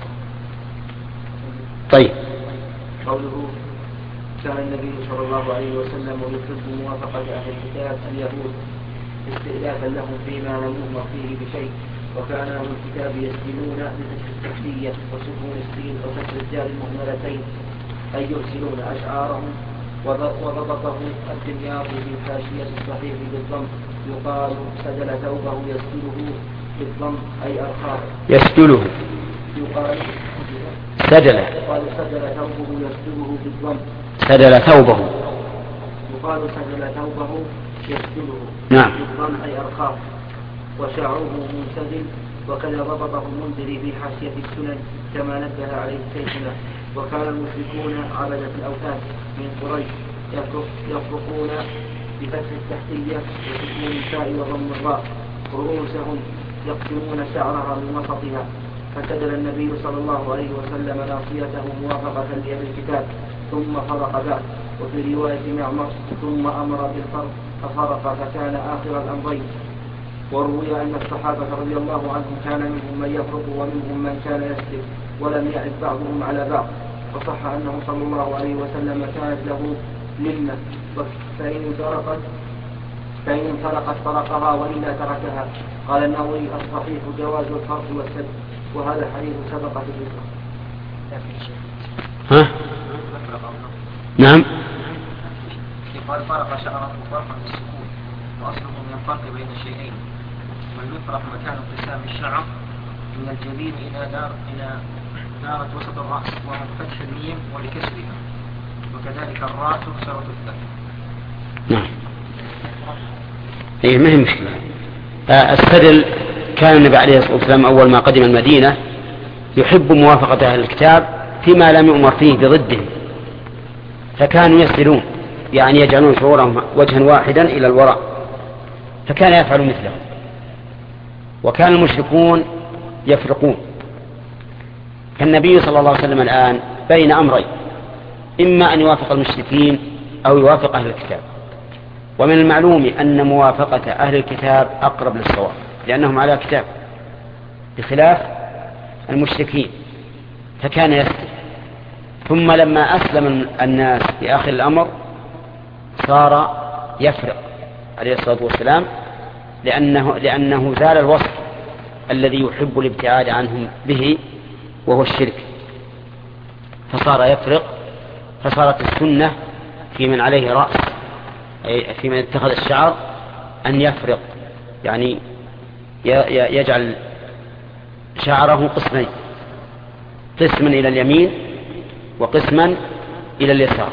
طيب. قوله كان النبي صلى الله عليه وسلم يحب موافقة أهل الكتاب اليهود استئلافا لهم فيما لم يؤمر فيه بشيء، وكان أهل الكتاب يسجلون بفتح التحتية وسكون السين وفتح الجار المهملتين أي يرسلون أشعارهم. وضبطه الدمياطي في الحاشية الصحيح بالضم يقال سدل ثوبه يسدله بالضم أي أرخاه يسدله يقال سدل ثوبه يسدله بالضم سدل ثوبه يقال سدل ثوبه يسدله نعم بالضم أي أرخاه وشعره منسدل. وكذا ضبطه المنذري في حاشية السنن كما نبه عليه شيخنا. وكان المشركون عبدة الأوثان من قريش يفرقون بفتح التحتية وسكون الفاء وضم الراء رؤوسهم يقسمون شعرها من وسطها، فسدل النبي صلى الله عليه وسلم ناصيته موافقة لأهل الكتاب ثم فرق بعد. وفي رواية معمر ثم أمر بالفرق ففرق فكان آخر الأمرين. وروي أن الصحابة رضي الله عنهم كان منهم من يفرق ومنهم من كان يسلك ولم يعد بعضهم على بعض. فصح أنه صلى الله عليه وسلم كانت له لمة، فإن فرقت فرقها وإلا تركها. قال النووي الصحيح جواز الفرق والسد. وهذا الحديث سبق في الذكر. ها؟ نعم. قال فرق شعره فرقا بالسكون واصله من الفرق بين الشيئين، والمفرق مكان انقسام الشعر من الجبين الى دارة وسط الراس، وهو فتح الميم ولكسرها، وكذلك الراء تكسر وتفتح. نعم. ايه ما هي مشكلة. السدل كان النبي عليه الصلاة والسلام أول ما قدم المدينة يحب موافقة أهل الكتاب فيما لم يؤمر فيه بضده، فكانوا يسدلون يعني يجعلون شعورهم وجها واحدا إلى الوراء، فكان يفعل مثله. وكان المشركون يفرقون. فالنبي صلى الله عليه وسلم الآن بين أمرين، إما أن يوافق المشركين أو يوافق أهل الكتاب. ومن المعلوم أن موافقة أهل الكتاب أقرب للصواب لأنهم على كتاب، بخلاف المشركين، فكان يسلم. ثم لما أسلم الناس في آخر الأمر صار يفرق عليه الصلاة والسلام، لأنه زال الوصف الذي يحب الابتعاد عنهم به وهو الشرك، فصار يفرق. فصارت السنة في من عليه رأس، أي في من اتخذ الشعر، أن يفرق، يعني يجعل شعره قسمين، قسما إلى اليمين وقسما إلى اليسار.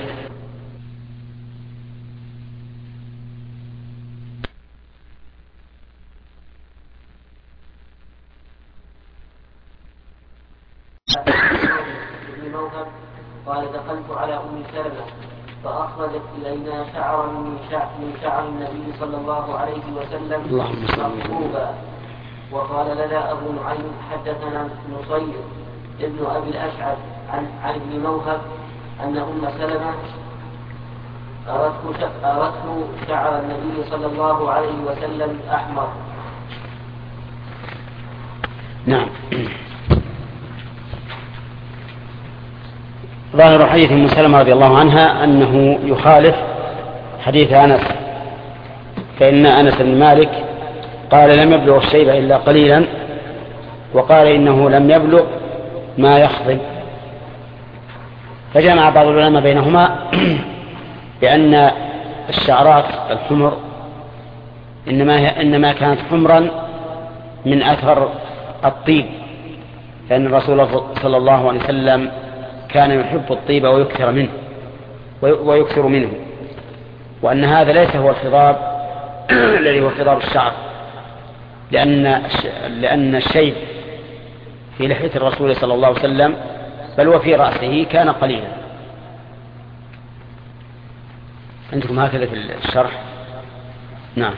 قال دخلت على أم سلمة فأخرجت إلينا شعرا من شعر النبي صلى الله عليه وسلم مخطوبا. وقال لنا أبو نعيم حدثنا نصير ابن أبي الأشعث عن ابن موهب أن أم سلمة أردت شعر النبي صلى الله عليه وسلم أحمر. نعم. ظاهر حديث أم سلمة رضي الله عنها أنه يخالف حديث أنس، فإن أنس بن مالك قال لم يبلغ الشيب إلا قليلا، وقال إنه لم يبلغ ما يخضب. فجمع بعض العلماء بينهما بأن الشعرات الحمر إنما كانت حمرا من أثر الطيب، لأن الرسول صلى الله عليه وسلم كان يحب الطيب ويكثر منه، وأن هذا ليس هو الخضاب الذي هو خضاب الشعر، لأن الشيب في لحية الرسول صلى الله عليه وسلم بل وفي رأسه كان قليلا. عندكم هكذا في الشرح؟ نعم.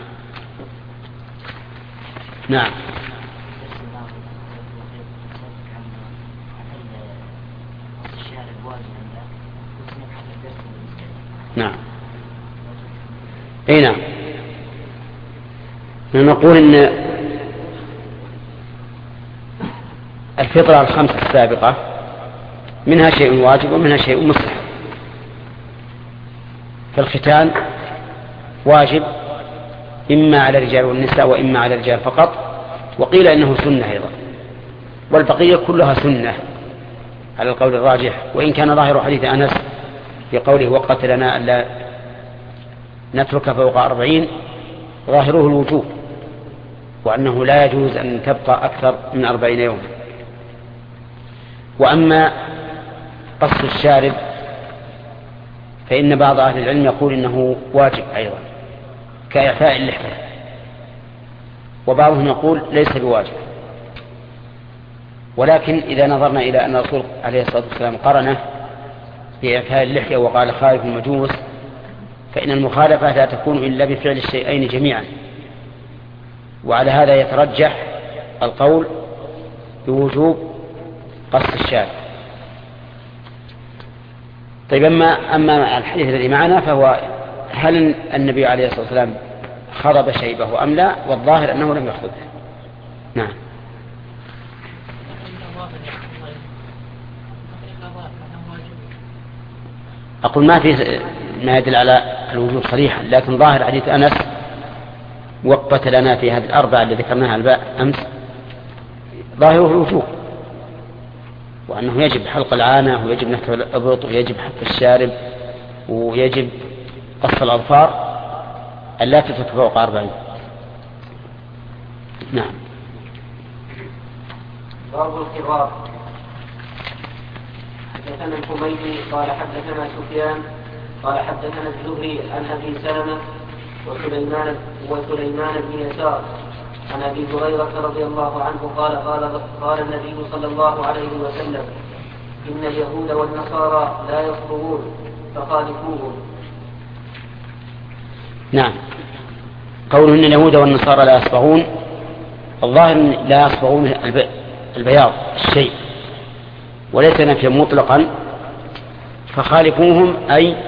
نعم. نعم. اي نعم. نقول ان الفطرة الخمس السابقة منها شيء واجب ومنها شيء مستحب. فالختان واجب إما على الرجال والنساء وإما على الرجال فقط، وقيل إنه سنة أيضا، والبقية كلها سنة على القول الراجح. وإن كان ظاهر حديث أنس في قوله وقت لنا ألا نترك فوق 40 ظاهره الوجوب، وأنه لا يجوز أن تبقى أكثر من 40 يوما. وأما قص الشارب فإن بعض أهل العلم يقول إنه واجب أيضا كإعفاء اللحية، وبعضهم يقول ليس بواجب. ولكن إذا نظرنا إلى أن الرسول عليه الصلاة والسلام قرنه بإعفاء اللحية وقال خالف المجوس، فإن المخالفة لا تكون إلا بفعل الشيئين جميعا، وعلى هذا يترجح القول بوجوب قص الشارب. طيب أما الحديث الذي معنا فهو هل النبي عليه الصلاة والسلام خضب شيبه أم لا؟ والظاهر أنه لم يخضبه. نعم. أقول ما في ما يدل على الوجوب صريحا، لكن ظاهر حديث أنس وقت لنا في هذه الأربعة التي ذكرناها أمس ظاهره الوجوب، وأنه يجب حلق العانة ويجب نحت الإبط ويجب حف الشارب ويجب قص الأظفار التي تتفوق 40. نعم. باب الخضاب. حدثنا الحميدي قال حدثنا سفيان قال حدثنا الزهري عن أبي سلمة وسليمان بن يسار عن أبي هريرة رضي الله عنه قال النبي صلى الله عليه وسلم: إن اليهود والنصارى لا يصبغون فخالفوهم. نعم. قوله إن اليهود والنصارى لا يصبغون، الظاهر لا يصبغون البياض الشيء وليس نفيا مطلقا، فخالفوهم أي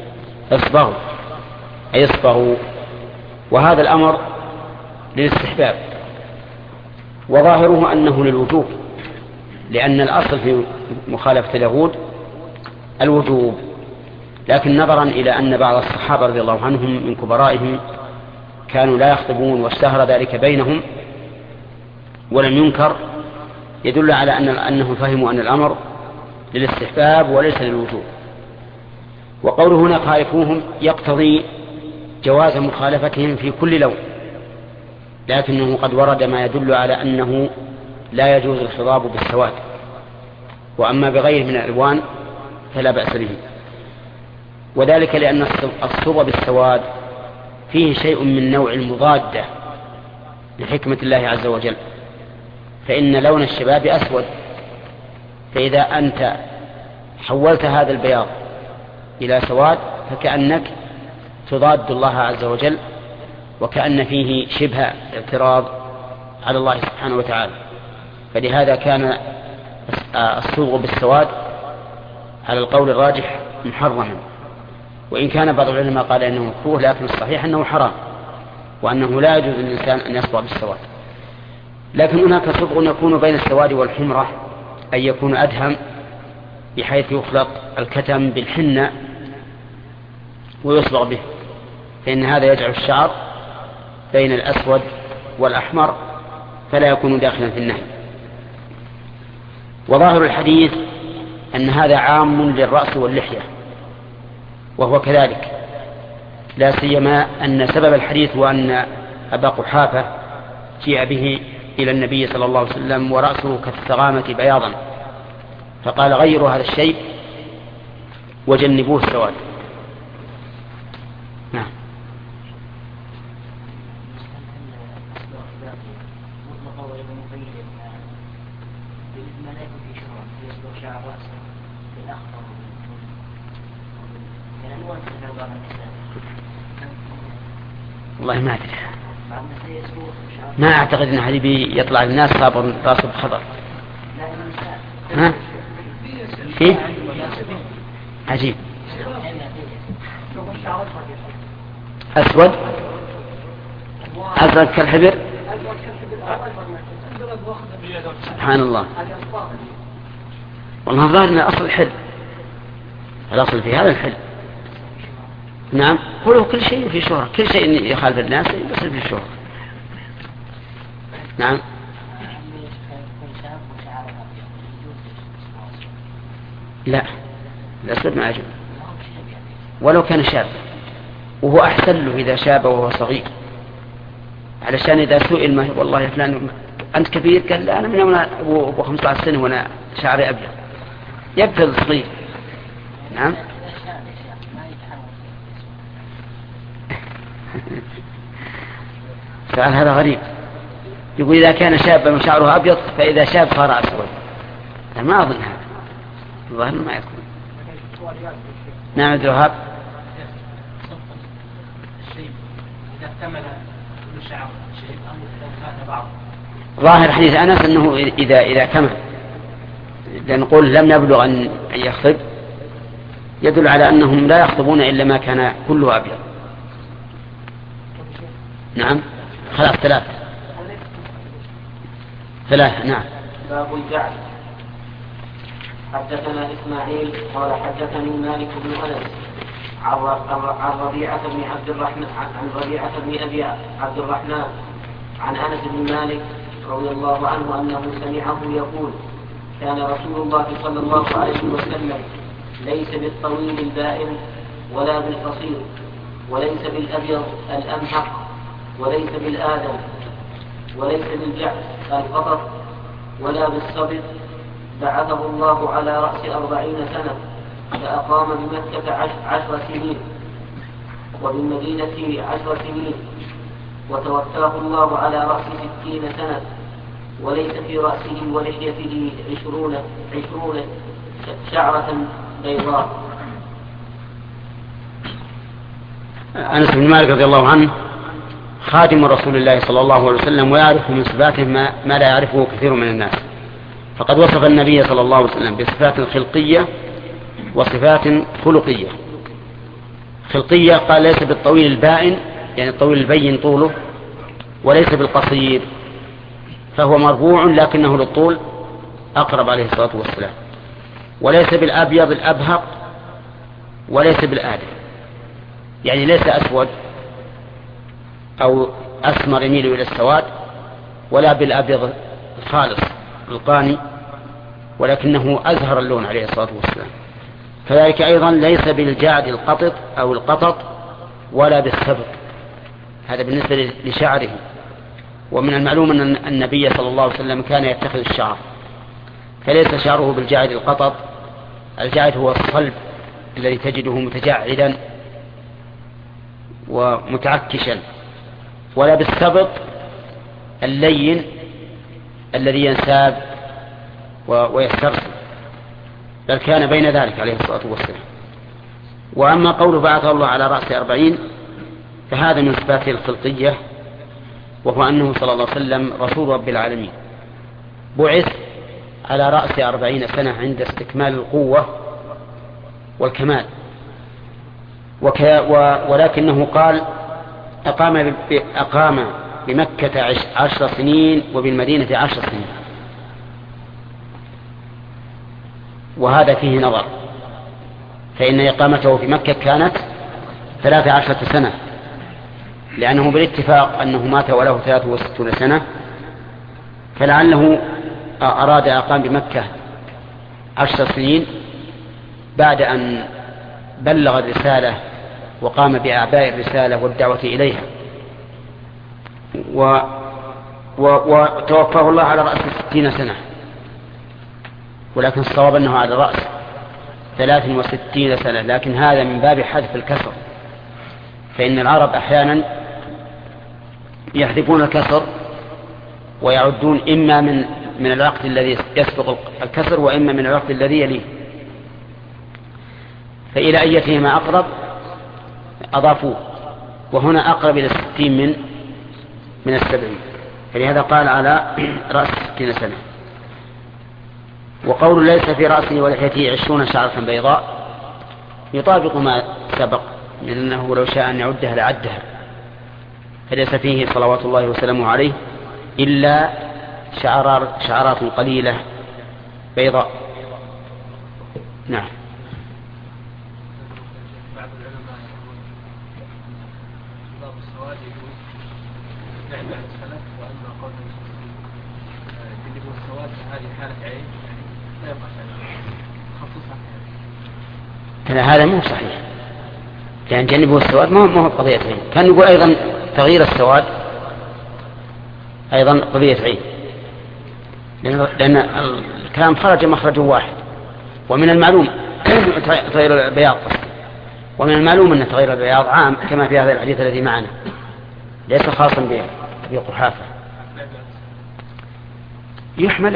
اصبغوا، وهذا الأمر للاستحباب، وظاهره أنه للوجوب، لأن الأصل في مخالفة اليهود الوجوب، لكن نظرا إلى أن بعض الصحابة رضي الله عنهم من كبرائهم كانوا لا يخطبون واشتهر ذلك بينهم ولم ينكر، يدل على أنهم فهموا أن الأمر للاستحباب وليس للوجوب. وقوله هنا خالفوهم يقتضي جواز مخالفتهم في كل لون، لكنه قد ورد ما يدل على أنه لا يجوز الخضاب بالسواد، وأما بغيره من الألوان فلا بأس به، وذلك لأن الصبغ بالسواد فيه شيء من نوع المضادة لحكمة الله عز وجل، فإن لون الشباب أسود، فإذا أنت حولت هذا البياض إلى سواد فكأنك تضاد الله عز وجل، وكأن فيه شبه اعتراض على الله سبحانه وتعالى. فلهذا كان الصبغ بالسواد على القول الراجح محرما، وإن كان بعض العلماء قال أنه مكروه، لكن الصحيح أنه حرام، وأنه لا يجوز للإنسان أن يصبغ بالسواد. لكن هناك صبغ يكون بين السواد والحمرة، أي يكون أدهم بحيث يخلط الكتم بالحنة ويصبغ به، فإن هذا يجعل الشعر بين الأسود والأحمر فلا يكون داخلا في النهي. وظاهر الحديث أن هذا عام للرأس واللحية، وهو كذلك، لا سيما أن سبب الحديث وأن أبا قحافة جيء به إلى النبي صلى الله عليه وسلم ورأسه كالثغامة بياضا، فقال: غيروا هذا الشيء وجنبوه السواد. نعم. والله ما أدري، ما أعتقد أن حبيبي يطلع الناس صابر راسه بخضر. ها؟ إيه؟ عجيب. أسود كالحبر. سبحان الله. والله الظاهر أن الأصل الحل، الأصل في هذا الحل. نعم. قولوا كل شيء في شهرة، كل شيء يخالف الناس يصير في شهرة. نعم. لا، الأسود ما يجوز ولو كان شاب، وهو أحسن له إذا شاب وهو صغير، علشان إذا سئل ما والله يا فلان أنت كبير، قال لا أنا من يوم أبو 15 سنة وأنا شعري أبيض، يبقى الصغير. نعم. سؤال هذا غريب، يقول إذا كان شابا وشعره أبيض فإذا شاب صار أسود، ما أظن هذا، الظاهر ما يكون. نعم. عبد الوهاب. ظاهر حديث أنس أنه إذا كمل، لنقول لم يبلغ أن يخطب، يدل على أنهم لا يخطبون إلا ما كان كله أبيض. نعم. خلاص ثلاثة. نعم. باب الجعل. حدثنا إسماعيل قال حدثني مالك بن أنس عن ربيعة بن أبي عبد الرحمن عن أنس بن مالك رضي الله عنه أنه سمعه يقول: كان رسول الله صلى الله عليه وسلم ليس بالطويل البائن ولا بالقصير، وليس بالأبيض الأمحق، وليس بالآدم، وليس بالجعد القطط، ولا بالصبر. بعثه الله على رأس 40 سنة، فأقام بمكة 10 سنين، وبالمدينة 10 سنين، وتوفاه الله على رأس 60 سنة، وليس في رأسه ولحيته 20 شعرة بيضاء. أنس بن مالك رضي الله عنه خادم رسول الله صلى الله عليه وسلم، ويعرف من صفاته ما لا يعرفه كثير من الناس. فقد وصف النبي صلى الله عليه وسلم بصفات خلقية وصفات خلقية. خلقية قال ليس بالطويل البائن، يعني الطويل البين طوله، وليس بالقصير، فهو مرفوع لكنه للطول أقرب عليه الصلاة والسلام، وليس بالأبيض الأبهق، وليس بالآدم، يعني ليس أسود أو أسمر يميل إلى السواد، ولا بالأبيض الخالص القاني، ولكنه أزهر اللون عليه الصلاة والسلام. كذلك أيضا ليس بالجعد القطط أو القطط، ولا بالسبط، هذا بالنسبة لشعره. ومن المعلوم أن النبي صلى الله عليه وسلم كان يتخذ الشعر، فليس شعره بالجعد القطط. الجعد هو الصلب الذي تجده متجعدا ومتعكشا، ولا بالسبط اللين الذي ينساب ويسترسل، بل كان بين ذلك عليه الصلاة والسلام. وأما قوله بعثه الله على رأس 40، فهذا من صفاته الخلقية، وهو أنه صلى الله عليه وسلم رسول رب العالمين، بعث على رأس 40 سنة عند استكمال القوة والكمال. ولكنه قال أقام بمكة 10 سنين وبالمدينة 10 سنين، وهذا فيه نظر، فإن إقامته في مكة كانت 13 سنة، لأنه بالاتفاق أنه مات وله 63 سنة، فلعله أراد أقام بمكة 10 سنين بعد أن بلغ الرسالة وقام بأعباء الرسالة والدعوة إليها. وتوفاه الله على رأس 60 سنة، ولكن الصواب أنه على رأس 63 سنة، لكن هذا من باب حذف الكسر، فإن العرب أحيانا يحذفون الكسر ويعدون إما من العقد الذي يسبق الكسر، وإما من العقد الذي يليه، فإلى أيتهما أقرب أضافوه، وهنا أقرب إلى 60 من 70، فلهذا قال على رأس 60 سنة. وقول ليس في رأسه ولحيته 20 شعرة بيضاء يطابق ما سبق، لأنه لو شاء أن يعدها لعدها، فليس فيه صلوات الله وسلامه عليه إلا شعرات قليلة بيضاء. نعم. بعض العلماء يقول باب السواد يجوز فعل بعد السلف، وأما قول يجب السواد فهذه حالة عين، يعني لا يبقى خصوصا. هذا مو صحيح، لأن جنبه السواد ما هو قضية عين. كان يقول أيضا تغيير السواد أيضا قضية عين، لأن الكلام خرج مخرج واحد. ومن المعلوم تغيير البياض، ومن المعلوم أن تغيير البياض عام كما في هذا الحديث الذي معنا، ليس خاصا بقحافة. يحمل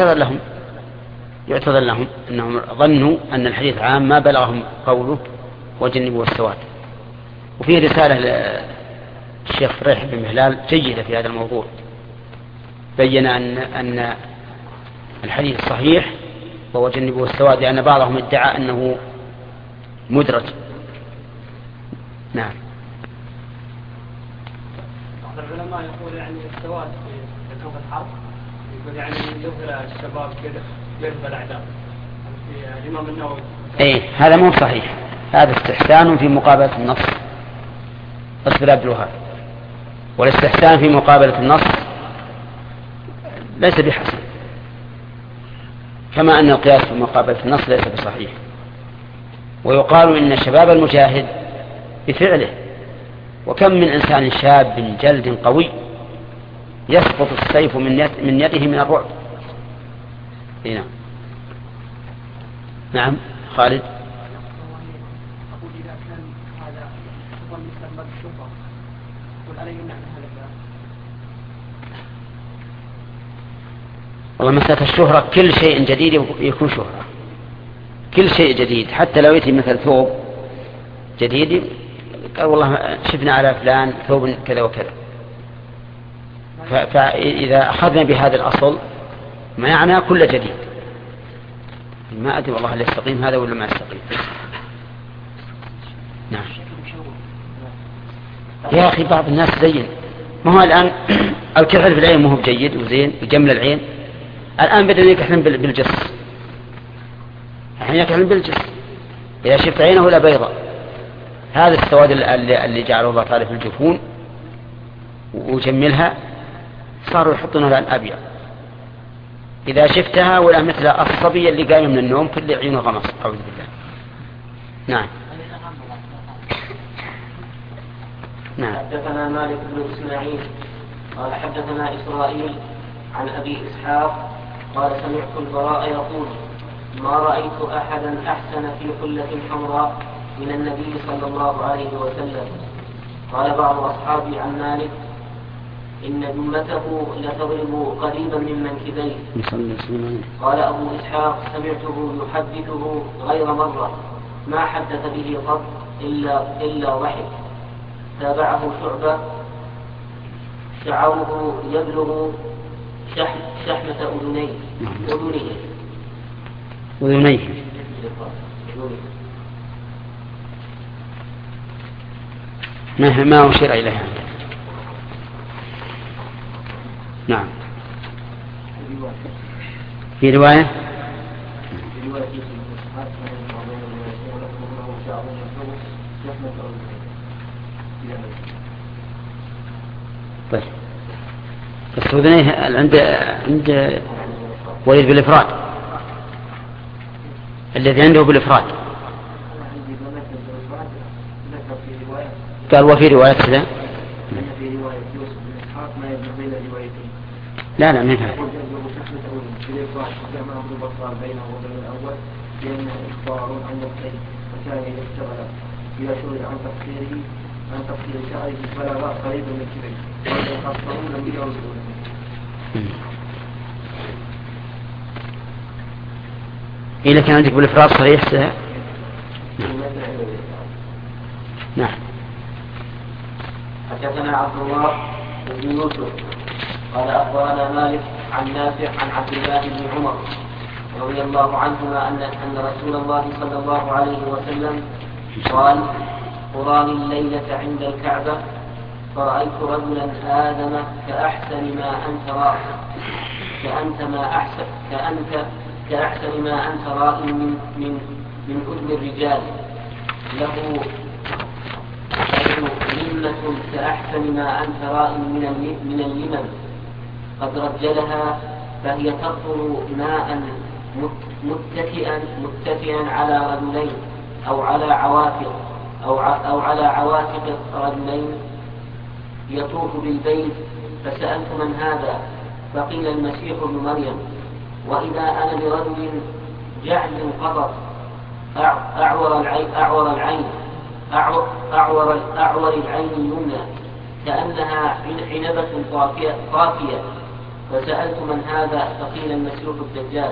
يعتذر لهم أنهم ظنوا أن الحديث عام ما بلغهم قوله وجنبوا السواد. وفيه رسالة للشيخ فريح بن مهلال جيدة في هذا الموضوع، بين أن الحديث صحيح وهو جنبوا السواد، لأن بعضهم ادعى أنه مدرج. نعم. بعض العلماء يقول يعني السواد في كتب الحرب، يقول يعني يظهر الشباب كده يرفع الأعداء. الإمام النووي هذا مو صحيح، هذا استحسان في مقابلة النص. أصبر عبد الوهاب. والاستحسان في مقابلة النص ليس بحسن، كما أن القياس في مقابلة النص ليس بصحيح. ويقال إن شباب المجاهد بفعله، وكم من إنسان شاب جلد قوي يسقط السيف من يده من الرعب. هنا. نعم خالد. أقول إذا كان هذا ظن يسمى بالشهرة قل ألا يمنع من هذا الكلام؟ والله مسألة الشهرة كل شيء جديد يكون شهرة، كل شيء جديد، حتى لو يأتي مثل ثوب جديد قال والله شفنا على فلان ثوب كذا وكذا، فإذا أخذنا بهذا الأصل معنى كل جديد. ما أدري والله هل يستقيم هذا ولا ما يستقيم. نعم يا أخي بعض الناس زين، ما هو الآن الكحل في العين ما هو جيد وزين يجمل العين، الآن بدأ يكحلن بالجص، الحين يكحلن بالجص، إذا شفت عينه لا بيضاء. هذا السواد اللي جعله الله تعالى في الجفون وجملها صاروا يحطونها الآن أبيض، إذا شفتها ولا مثل الصبي اللي قايم من النوم كل عينه غمص. أعوذ بالله. نعم. نعم. حدثنا مالك بن إسماعيل قال حدثنا إسرائيل عن أبي إسحاق قال سمعت البراء يقول ما رأيت أحدا أحسن في حلة حمراء من النبي صلى الله عليه وسلم. قال بعض أصحابي عن مالك إن جمته لتضرب قريبا من منكبيه. قال أبو إسحاق سمعته يحدثه غير مرة ما حدث به قط إلا ضحك. تابعه شعبة شعره يبلغ شحمة أذنيه. ما أشير إليها. نعم. في رواية طيب بس أذنيه عند وليد بالإفراد، الذي عنده بالإفراد قال وفي رواية كذا. لا من هذا إذا سئل عن تفسير شعره فلا قريب من كبير وإذا خاصرون لم يعرضون. إذا كان عندك بالإفراد صريح نعم. حدثنا عبد الله بن يوسف قال أخبرنا مالك عن نافع عن عبد الله بن عمر رضي الله عنهما أن رسول الله صلى الله عليه وسلم قال أراني الليلة عند الكعبة فرأيت رجلا آدم كأحسن ما أنت رائع كأحسن ما أنت رائع من أذن الرجال له لمة كأحسن ما أنت رائع من اللمم قد رجلها فهي تقطر ماء متكئا على رجلين أو على عواتق رجلين يطوف بالبيت. فسألت من هذا فقيل المسيح ابن مريم. وإذا أنا برجل جعد قطر أعور العين اليمنى كأنها عنبة طافية. فسألت من هذا فقيل المسيح الدجال.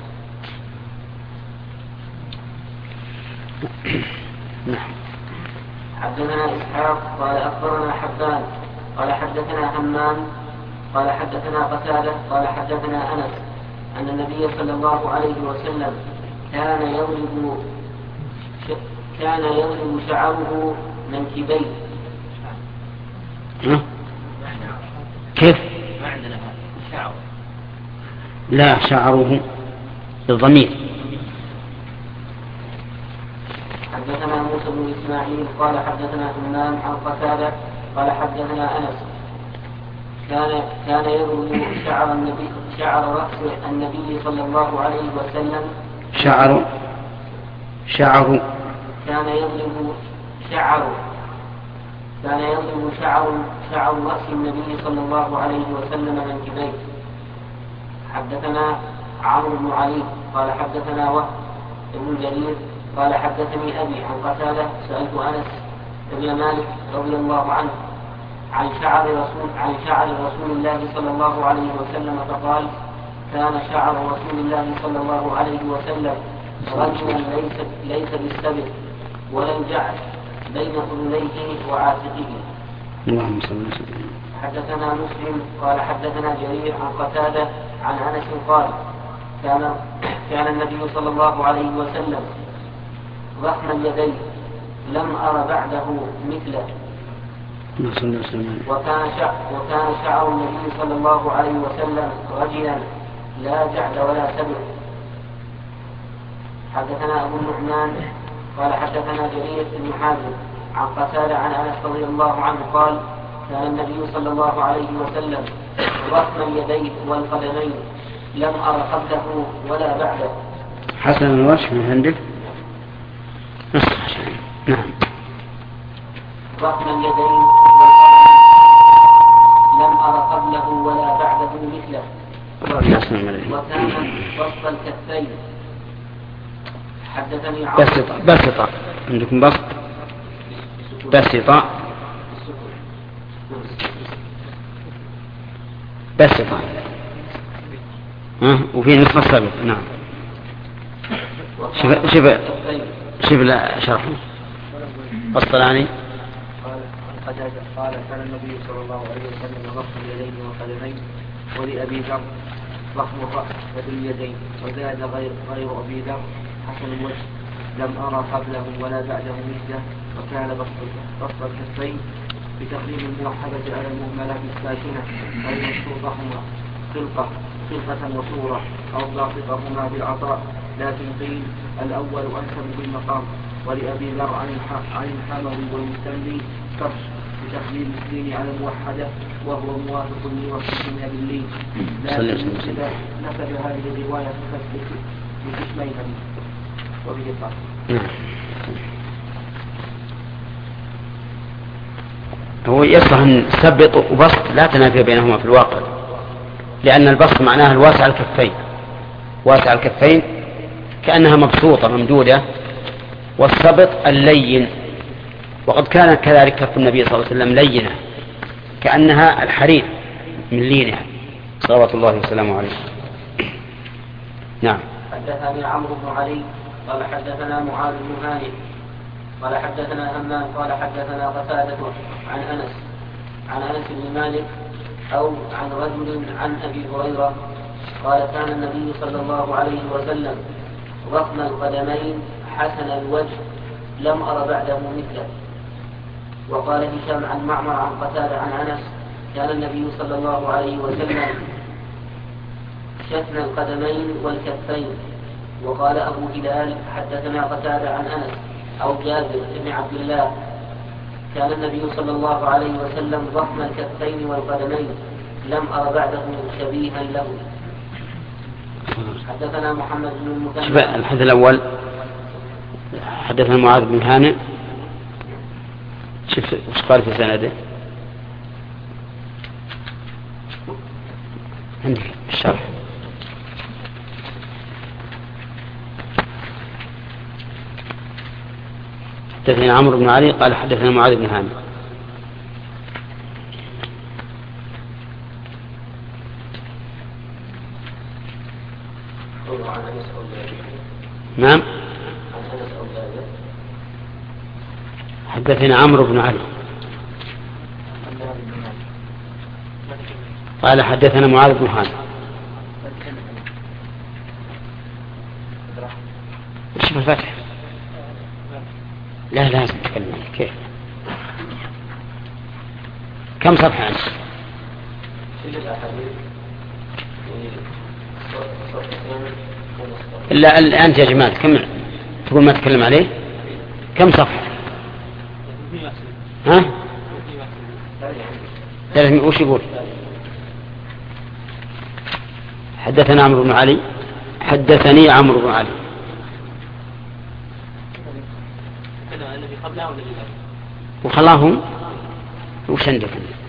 حدثنا إسحاق قال أخبرنا حبان قال حدثنا همام قال حدثنا قتادة قال حدثنا أنس أن النبي صلى الله عليه وسلم كان يضرب شعره منكبيه. كيف؟ لا شعره بالضمير. حدثنا موسى بن إسماعيل قال حدثنا همام عن قتادة قال حدثنا أنس كان يضرب شعر رأس النبي صلى الله عليه وسلم. شعر كان يضرب شعر رأس النبي صلى الله عليه وسلم منكبيه. حدثنا عمرو بن علي قال حدثنا وهب بن جرير قال حدثني أبي عن قتادة سألت أنس بن مالك رضي الله عنه عن شعر رسول الله صلى الله عليه وسلم فقال كان شعر رسول الله صلى الله عليه وسلم رجلا ليس بالسبت ولا الجعد بين أذنيه وعاتقه. اللهم صل وسلم. حدثنا مسلم قال حدثنا جرير عن قتادة عن أنس قال كان النبي صلى الله عليه وسلم ضخم اليدين لم أر بعده مثله. وكان شعر النبي صلى الله عليه وسلم رجلا لا جعد ولا سبع. حدثنا أبو النعمان قال حدثنا جرير بن حازم عن قتادة عن أنس رضي الله عنه قال كان النبي صلى الله عليه وسلم ضخم اليدين والقدمين لم أر قبله ولا بعده. حسن الوجه من عندك؟ نعم. ضخم اليدين لم أر قبله ولا بعده مثله. وكان بسط الكفين. حدثني بسط عندكم بسط وفي نصف السابق. نعم. شوف لا شرحه الطلاني قال كان النبي صلى الله عليه وسلم ضخم اليدين والقدمين ولأبي ذر ضخم الرأس وذو اليدين وزاد غير أبي ذر حسن الوجه لم أرى قبله ولا بعده مثله. وكان بسط الكفين بتقديم الموحدة على المهملة الساكنة أي مشروطهما خلقة وصورة أو ضابطهما بالعطاء، لكن قيل الأول أنسب بالمقام. ولأبي ذر عن الحموي والمستملي كرش بتقديم الدين على الموحدة وهو موافق لوصفنا بالليل، لكن نسب هذه الرواية باسمين وبه قال. هو يصح أن سبط وبسط لا تنافي بينهما في الواقع، لأن البسط معناه الواسع الكفين، واسع الكفين كأنها مبسوطة ممدودة، والسبط اللين، وقد كان كذلك كف النبي صلى الله عليه وسلم لينة كأنها الحرير من لينها صلوات الله وسلامه عليه. نعم. حدثني عمرو بن علي قال حدثنا معاذ بن هانئ قال حدثنا همام قال حدثنا قتادة عن أنس بن مالك أو عن رجل عن أبي هريرة قال كان النبي صلى الله عليه وسلم ضخم القدمين حسن الوجه لم أر بعده مثله. وقال هشام عن معمر عن قتادة عن أنس كان النبي صلى الله عليه وسلم شثن القدمين والكفين. وقال أبو هلال حدثنا قتادة عن أنس أو جابر بن عبد الله كان النبي صلى الله عليه وسلم ضخم الكفين والقدمين لم أر بعده شبيها له. حدثنا محمد بن المثنى. الحديث الأول حدثنا معاذ بن هانئ، شوف وش قال في سنده عندك الشرح. حدثنا عمرو بن علي قال حدثنا معاذ بن هانئ. نعم. حدثنا عمرو بن علي قال حدثنا معاذ بن هانئ. شوف الفتح. لا لازم تتكلم كيف. كم صفحة أنت؟ إلا الآن يا جماعة كم تقول ما تكلم عليه؟ كم صفحة؟ ها؟ وش يقول؟ حدثنا عمرو بن علي. حدثني عمرو بن علي. الذي قبله والذي وخلاهم وش عندك؟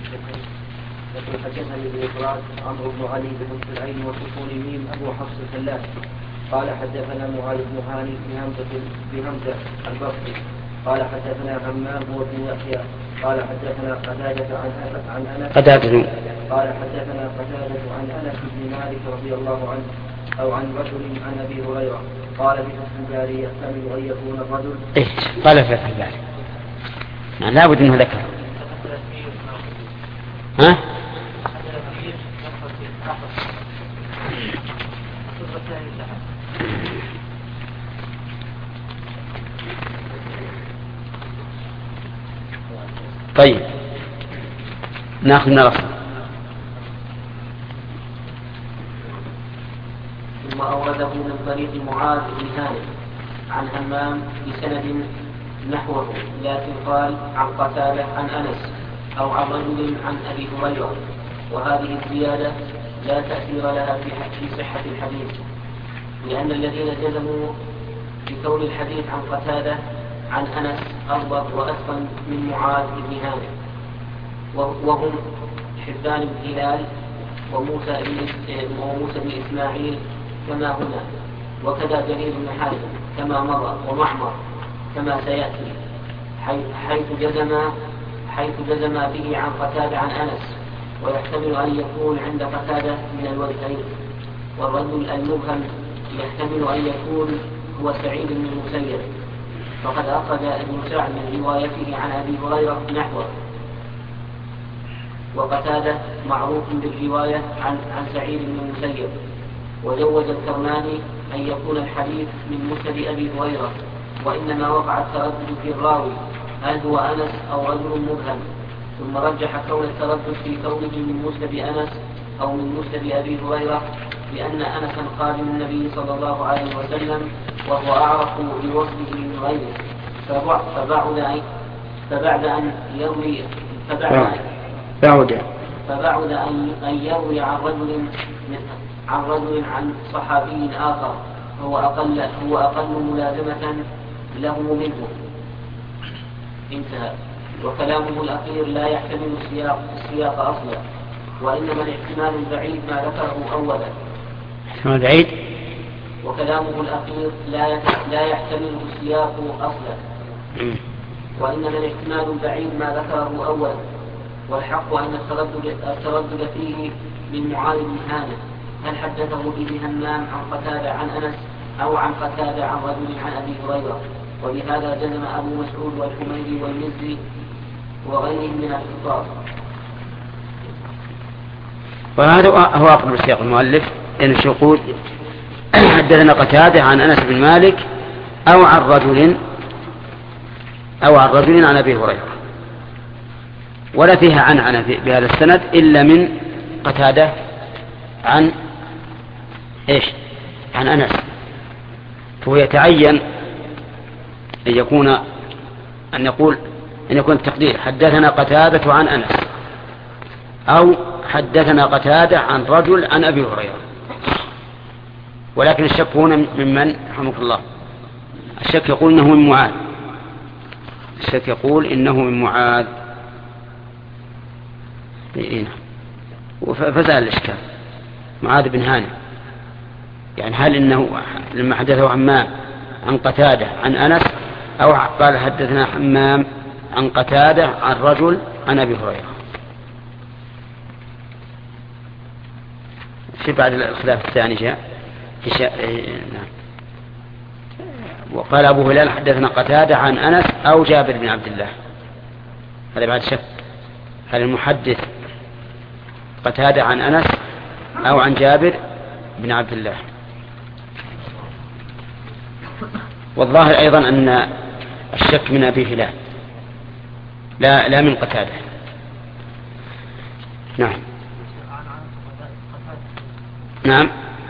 حدثني بالإفراد عمرو بن علي بفتح العين وسكون الميم أبو حفص الفلاس قال حدثنا معاذ بن هاني بهمزة البصري قال حدثنا همام هو بن يحيى قال حدثنا قتادة عن أنس قال حدثنا قتادة عن أنس بن مالك رضي الله عنه أو عن رجل عن أبي هريرة قال بفتح الباري يحتمل أن يكون الرجل قال فتح الباري يعني لا بد أنه ذكر. ها؟ طيب ناخذ من الأصل. ثم أورده من طريق معاذ بن هانئ عن همام بسند نحوه لكن قال عن قتادة عن أنس أو عن رجل عن أبي هريرة وهذه الزيادة لا تأثير لها في صحة الحديث لأن الذين جزموا بكون الحديث عن قتادة عن أنس أضبط وأتقن من معاذ بن هانئ وهم حبان بن هلال وموسى بن إسماعيل كما هنا وكذا جرير بن حازم كما مضى ومعمر كما سيأتي حيث جزم به عن قتادة عن أنس ويحتمل أن يكون عند قتادة من الوجهين والرجل المبهم يحتمل أن يكون هو سعيد بن المسيب فقد أخذ ابن سعد من روايته عن أبي هريرة نحوه وقتادة معروف بالرواية عن سعيد بن المسيب وجوز الكرماني أن يكون الحديث من مسند أبي هريرة وإنما وقع التردد في الراوي هل هو أنس أو رجل مبهم ثم رجح كون التردد في كونه من مسند أنس أو من مسند أبي هريرة لأن أنسا قادم النبي صلى الله عليه وسلم وهو أعرف بوصفه من غيره فبعد أن يروي عن رجل عن صحابي آخر هو أقل ملازمة له منه. انتهى. وكلامه الأخير لا يحتمل السياق أصلا وإنما الاحتمال البعيد ما ذكره أولا. احتمال بعيد. وكلامه الأخير لا يحتمل السياق أصلا وإنما الاحتمال البعيد ما ذكره أولا والحق أن التردد فيه من معاذ بن هانئ هل حدثه به همام عن قتادة عن أنس أو عن قتادة عن رجل عن أبي هريرة وبهذا جزم أبو مسعود والحميدي والمزي وغيرهم من الحفاظ. وهذا هو أقرب سياق المؤلف إن يقول حدثنا قتادة عن أنس بن مالك أو عن رجل عن أبي هريرة ولا فيها عنعنة بهذا السند إلا من قتادة عن عن أنس فهو يتعين أن يكون التقدير حدثنا قتادة عن أنس أو حدثنا قتادة عن رجل عن أبي هريرة ولكن الشك هنا ممن رحمه الله الشك يقول إنه من معاذ فزال الإشكال معاذ بن هانئ يعني هل إنه لما حدثه حمام عن قتادة عن أنس أو قال حدثنا حمام عن قتادة عن رجل عن أبي هريرة. في بعد الخلاف الثاني جاء نعم. وقال أبو هلال حدثنا قتادة عن أنس أو جابر بن عبد الله هذا بعد شك هل المحدث قتادة عن أنس أو عن جابر بن عبد الله. والظاهر أيضا أن الشك من أبي هلال لا من قتادة. نعم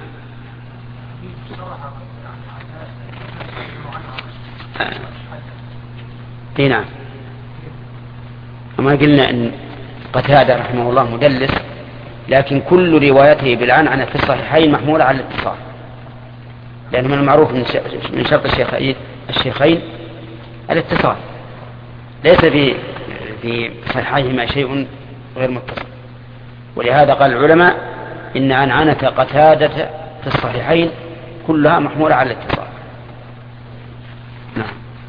نعم وما قلنا أن قتادة رحمه الله مدلس لكن كل روايته بالعنعنة في الصحيحين محمولة على الاتصال، لأنه من المعروف من شرط الشيخين الاتصال، ليس في صحيحيهما شيء غير متصل. ولهذا قال العلماء إن عنعنة قتادة في الصحيحين كلها محمولة على الاتصال. نعم.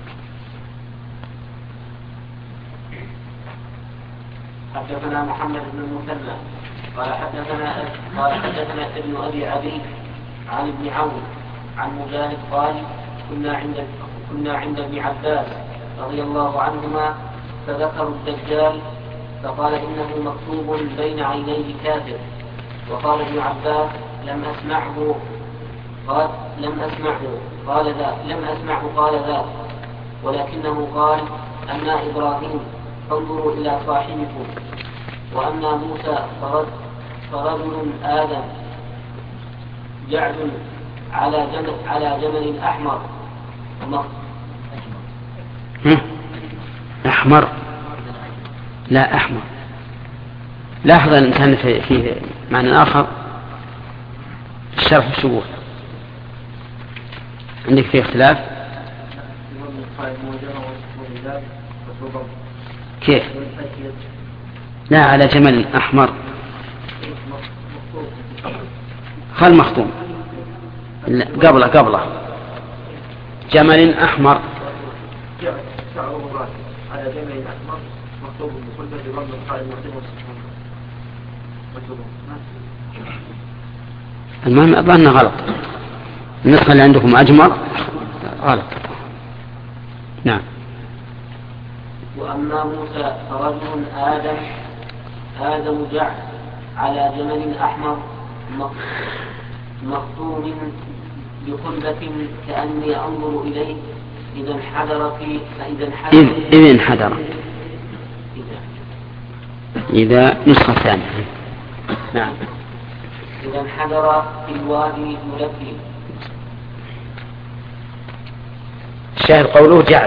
حدثنا محمد بن المثنى قال حدثنا ابن أبي عبيد عن ابن عون عن مجاهد قال كنا عند ابن عباس رضي الله عنهما فذكروا الدجال فقال إنه مكتوب بين عينيه كافر. وقال ابن عباس لم أسمعه قال ذا ولكنه قال أما إبراهيم فانظروا إلى صاحبكم، وأما موسى فرجل آدم جعل على جمل أحمر أحمر لا أحمر. لاحظ الإنسان في معنى آخر الشرح الشبوه عندك فيه اختلاف. كيف؟ لا على جمل أحمر خل مخطوم قبله جمل أحمر على جمل أحمر مخطوب بخلفة ضم القائم المهم أظن غلط، النسخة اللي عندكم أجمر غلط. نعم. وأما موسى فرجل آدم جعل على جمل أحمر مخطوم بخلبة كأني أنظر إليه إذا نسخة ثانية. نعم. إذا انحدر في الوادي ملبي. الشاهد قوله جعل.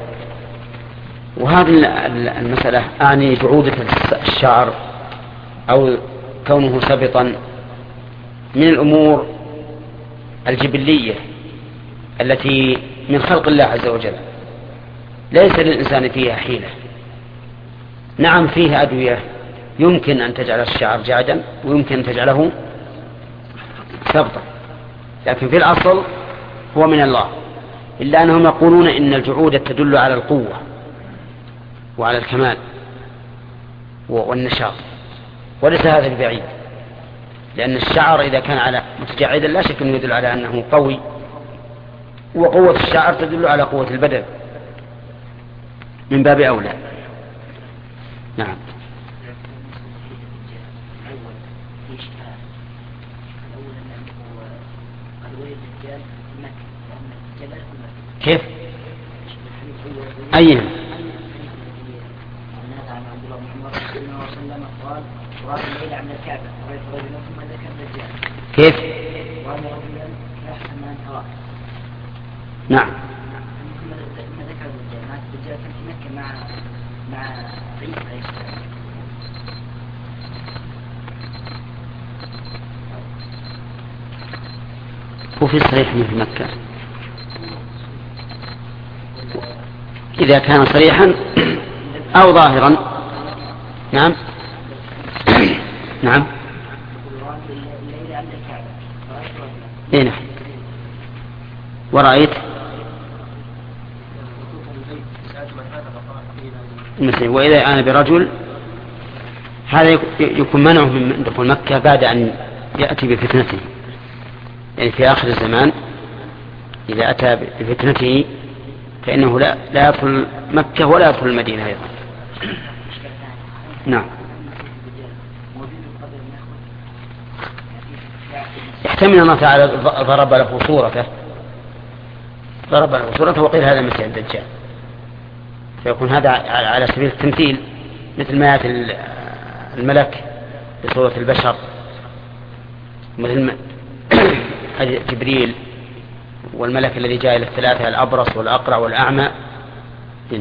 وهذه المسألة أعني بعودة الشعر أو كونه سبطا من الأمور الجبلية التي من خلق الله عز وجل، ليس للإنسان فيها حيلة. نعم فيه أدوية يمكن أن تجعل الشعر جعدا ويمكن أن تجعله سبطا، لكن في الأصل هو من الله، إلا أنهم يقولون إن الجعودة تدل على القوة وعلى الكمال والنشاط، وليس هذا البعيد، لأن الشعر إذا كان على متجعدا لا شك أنه يدل على أنه قوي، وقوة الشعر تدل على قوة البدن من باب أولى. نعم. كيف؟ أين؟ كيف؟ نعم. وفي صريح في مكة إذا كان صريحا أو ظاهرا. نعم. نعم. نعم. ورأيت مثل وإذا أنا برجل، هذا يكون منعه من دخول مكة بعد أن يأتي بفتنته، يعني في آخر الزمان إذا أتى بفتنته فإنه لا يدخل مكة ولا يدخل المدينة أيضا. نعم. يحتمل الله تعالى ضرب له صورته وقيل هذا مثل الدجال، فيكون هذا على سبيل التمثيل، مثل ما يأتي الملك بصورة البشر، مثل جبريل والملك الذي جاء إلى الثلاثة الأبرص والأقرع والأعمى. هنا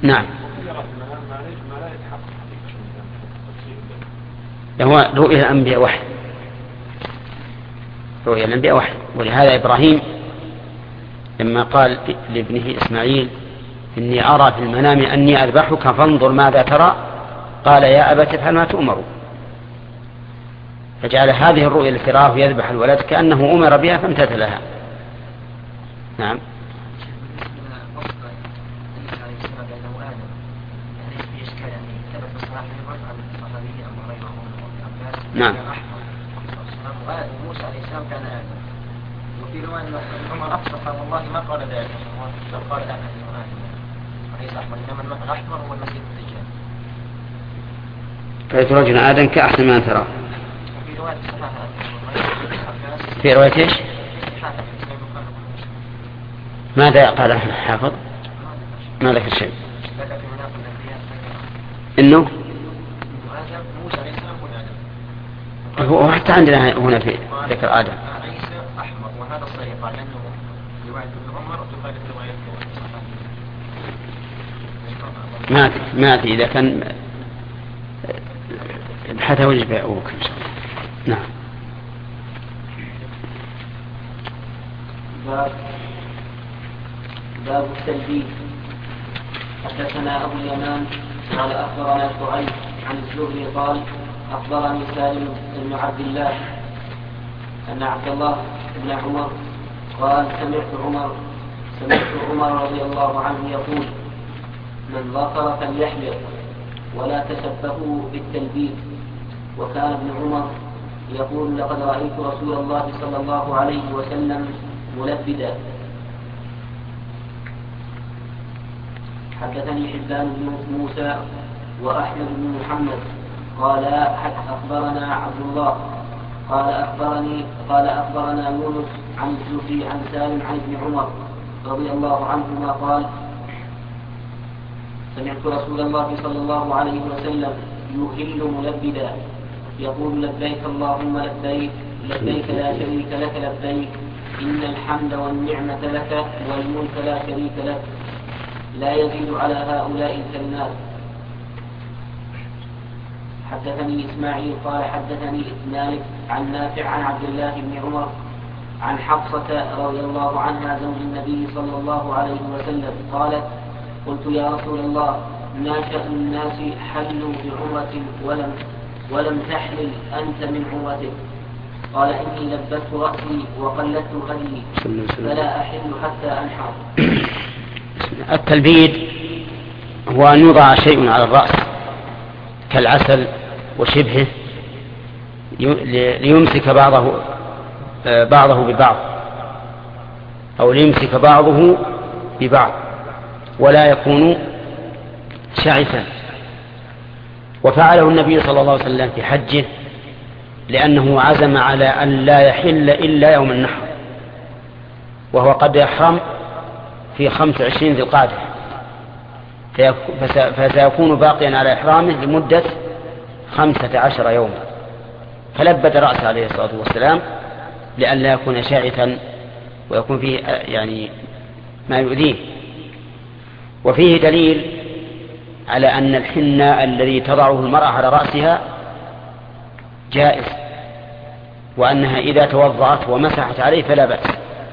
نعم. هو رؤيا الأنبياء وحي، رؤيا الأنبياء وحي. ولهذا إبراهيم لما قال لابنه إسماعيل إني أرى في المنام أني أذبحك فانظر ماذا ترى، قال يا أبت افعل ما تؤمر. فجعل هذه الرؤيا التي رآه يذبح الولد كأنه أمر بها فامتثل لها. نعم. نعم. موسى عليه السلام كان آدم، وفي رواية عمر أفصح والله ما قال ذلك، قال آدم وليس أحمر، إنما الماء الأحمر هو المسيح الدجال. فيترجل آدم كأحسن ما ترى. وفي رواية صحيحة في رواية إيش؟ ماذا قال الحافظ؟ ما ذكر شيء. إنه هو حتى عندنا هنا في ذكر آدم. عيسى أحمر، وهذا صحيح لأنه رواية ابن عمر تخالف رواية ما أدري إذا كان حتى وجب أبوك إن شاء الله. نعم. باب التلبيس. حدثنا أبو اليمان قال أخبرنا شعيب عن الزهري قال أخبرني سالم بن عبد الله أن عبد الله بن عمر قال سمعت عمر رضي الله عنه يقول من ظفر فليحلق ولا تشبهوا بالتلبيس. وكان ابن عمر يقول لقد رأيت رسول الله صلى الله عليه وسلم ملبدا. حدثني حبان بن موسى وأحمد بن محمد قال أخبرنا عبد الله قال أخبرنا يونس عن الزهري عن سالم عن ابن عمر رضي الله عنهما قال سمعت رسول الله صلى الله عليه وسلم يهل ملبدا يقول لبيك اللهم لبيك لبيك لا شريك لك لبيك إن الحمد والنعمة لك والملك لا شريك لك لا يزيد على هؤلاء الكلمات. حدثني إسماعيل قال حدثني مالك عن نافع عن عبد الله بن عمر عن حفصة رضي الله عنها زوج النبي صلى الله عليه وسلم قالت قلت يا رسول الله ما شأن الناس حلوا بعمرة ولم تحلل أنت من عمرتك؟ قال إني لبست رأسي وقلدت هدي فلا أحل حتى أنحر. التلبيد هو أن يوضع شيء على الرأس كالعسل وشبهه ليمسك بعضه ببعض أو ليمسك بعضه ببعض ولا يكون شعثا. وفعله النبي صلى الله عليه وسلم في حجه لأنه عزم على أن لا يحل إلا يوم النحر، وهو قد يحرم في 25 ذي القعدة، فسيكون باقيا على إحرامه لمدة 15 يوما، فلبد رأسه عليه الصلاة والسلام لأن لا يكون شاعثا ويكون فيه يعني ما يؤذيه. وفيه دليل على أن الحنة الذي تضعه المرأة على رأسها جائز، وأنها إذا توضأت ومسحت عليه فلا بأس،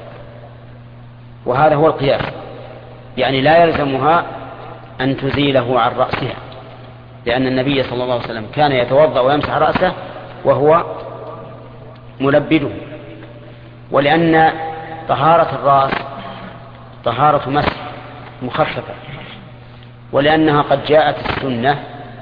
وهذا هو القياس، يعني لا يلزمها أن تزيله عن رأسها، لأن النبي صلى الله عليه وسلم كان يتوضأ ويمسح رأسه وهو ملبده، ولأن طهارة الرأس طهارة مسح مخففة، ولأنها قد جاءت السنة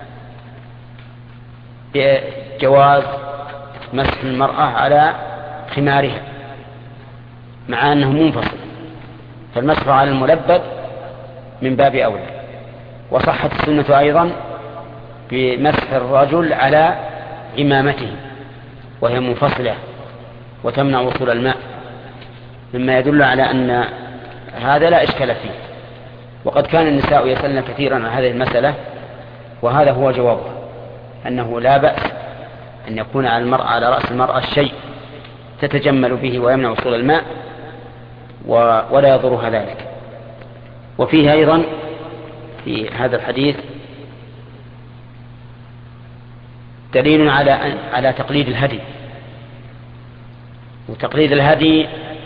بجواز مسح المرأة على خمارها مع أنه منفصل، فالمسح على الملبد من باب أولى. وصحت السنة أيضا بمسح الرجل على إمامته وهي منفصلة وتمنع وصول الماء، مما يدل على أن هذا لا إشكال فيه. وقد كان النساء يسألن كثيرا عن هذه المسألة، وهذا هو جوابه، أنه لا بأس أن يكون على رأس المرأة شيء تتجمل به ويمنع وصول الماء ولا يضرها ذلك. وفيه أيضا في هذا الحديث دليل على تقليد الهدي، وتقليد الهدي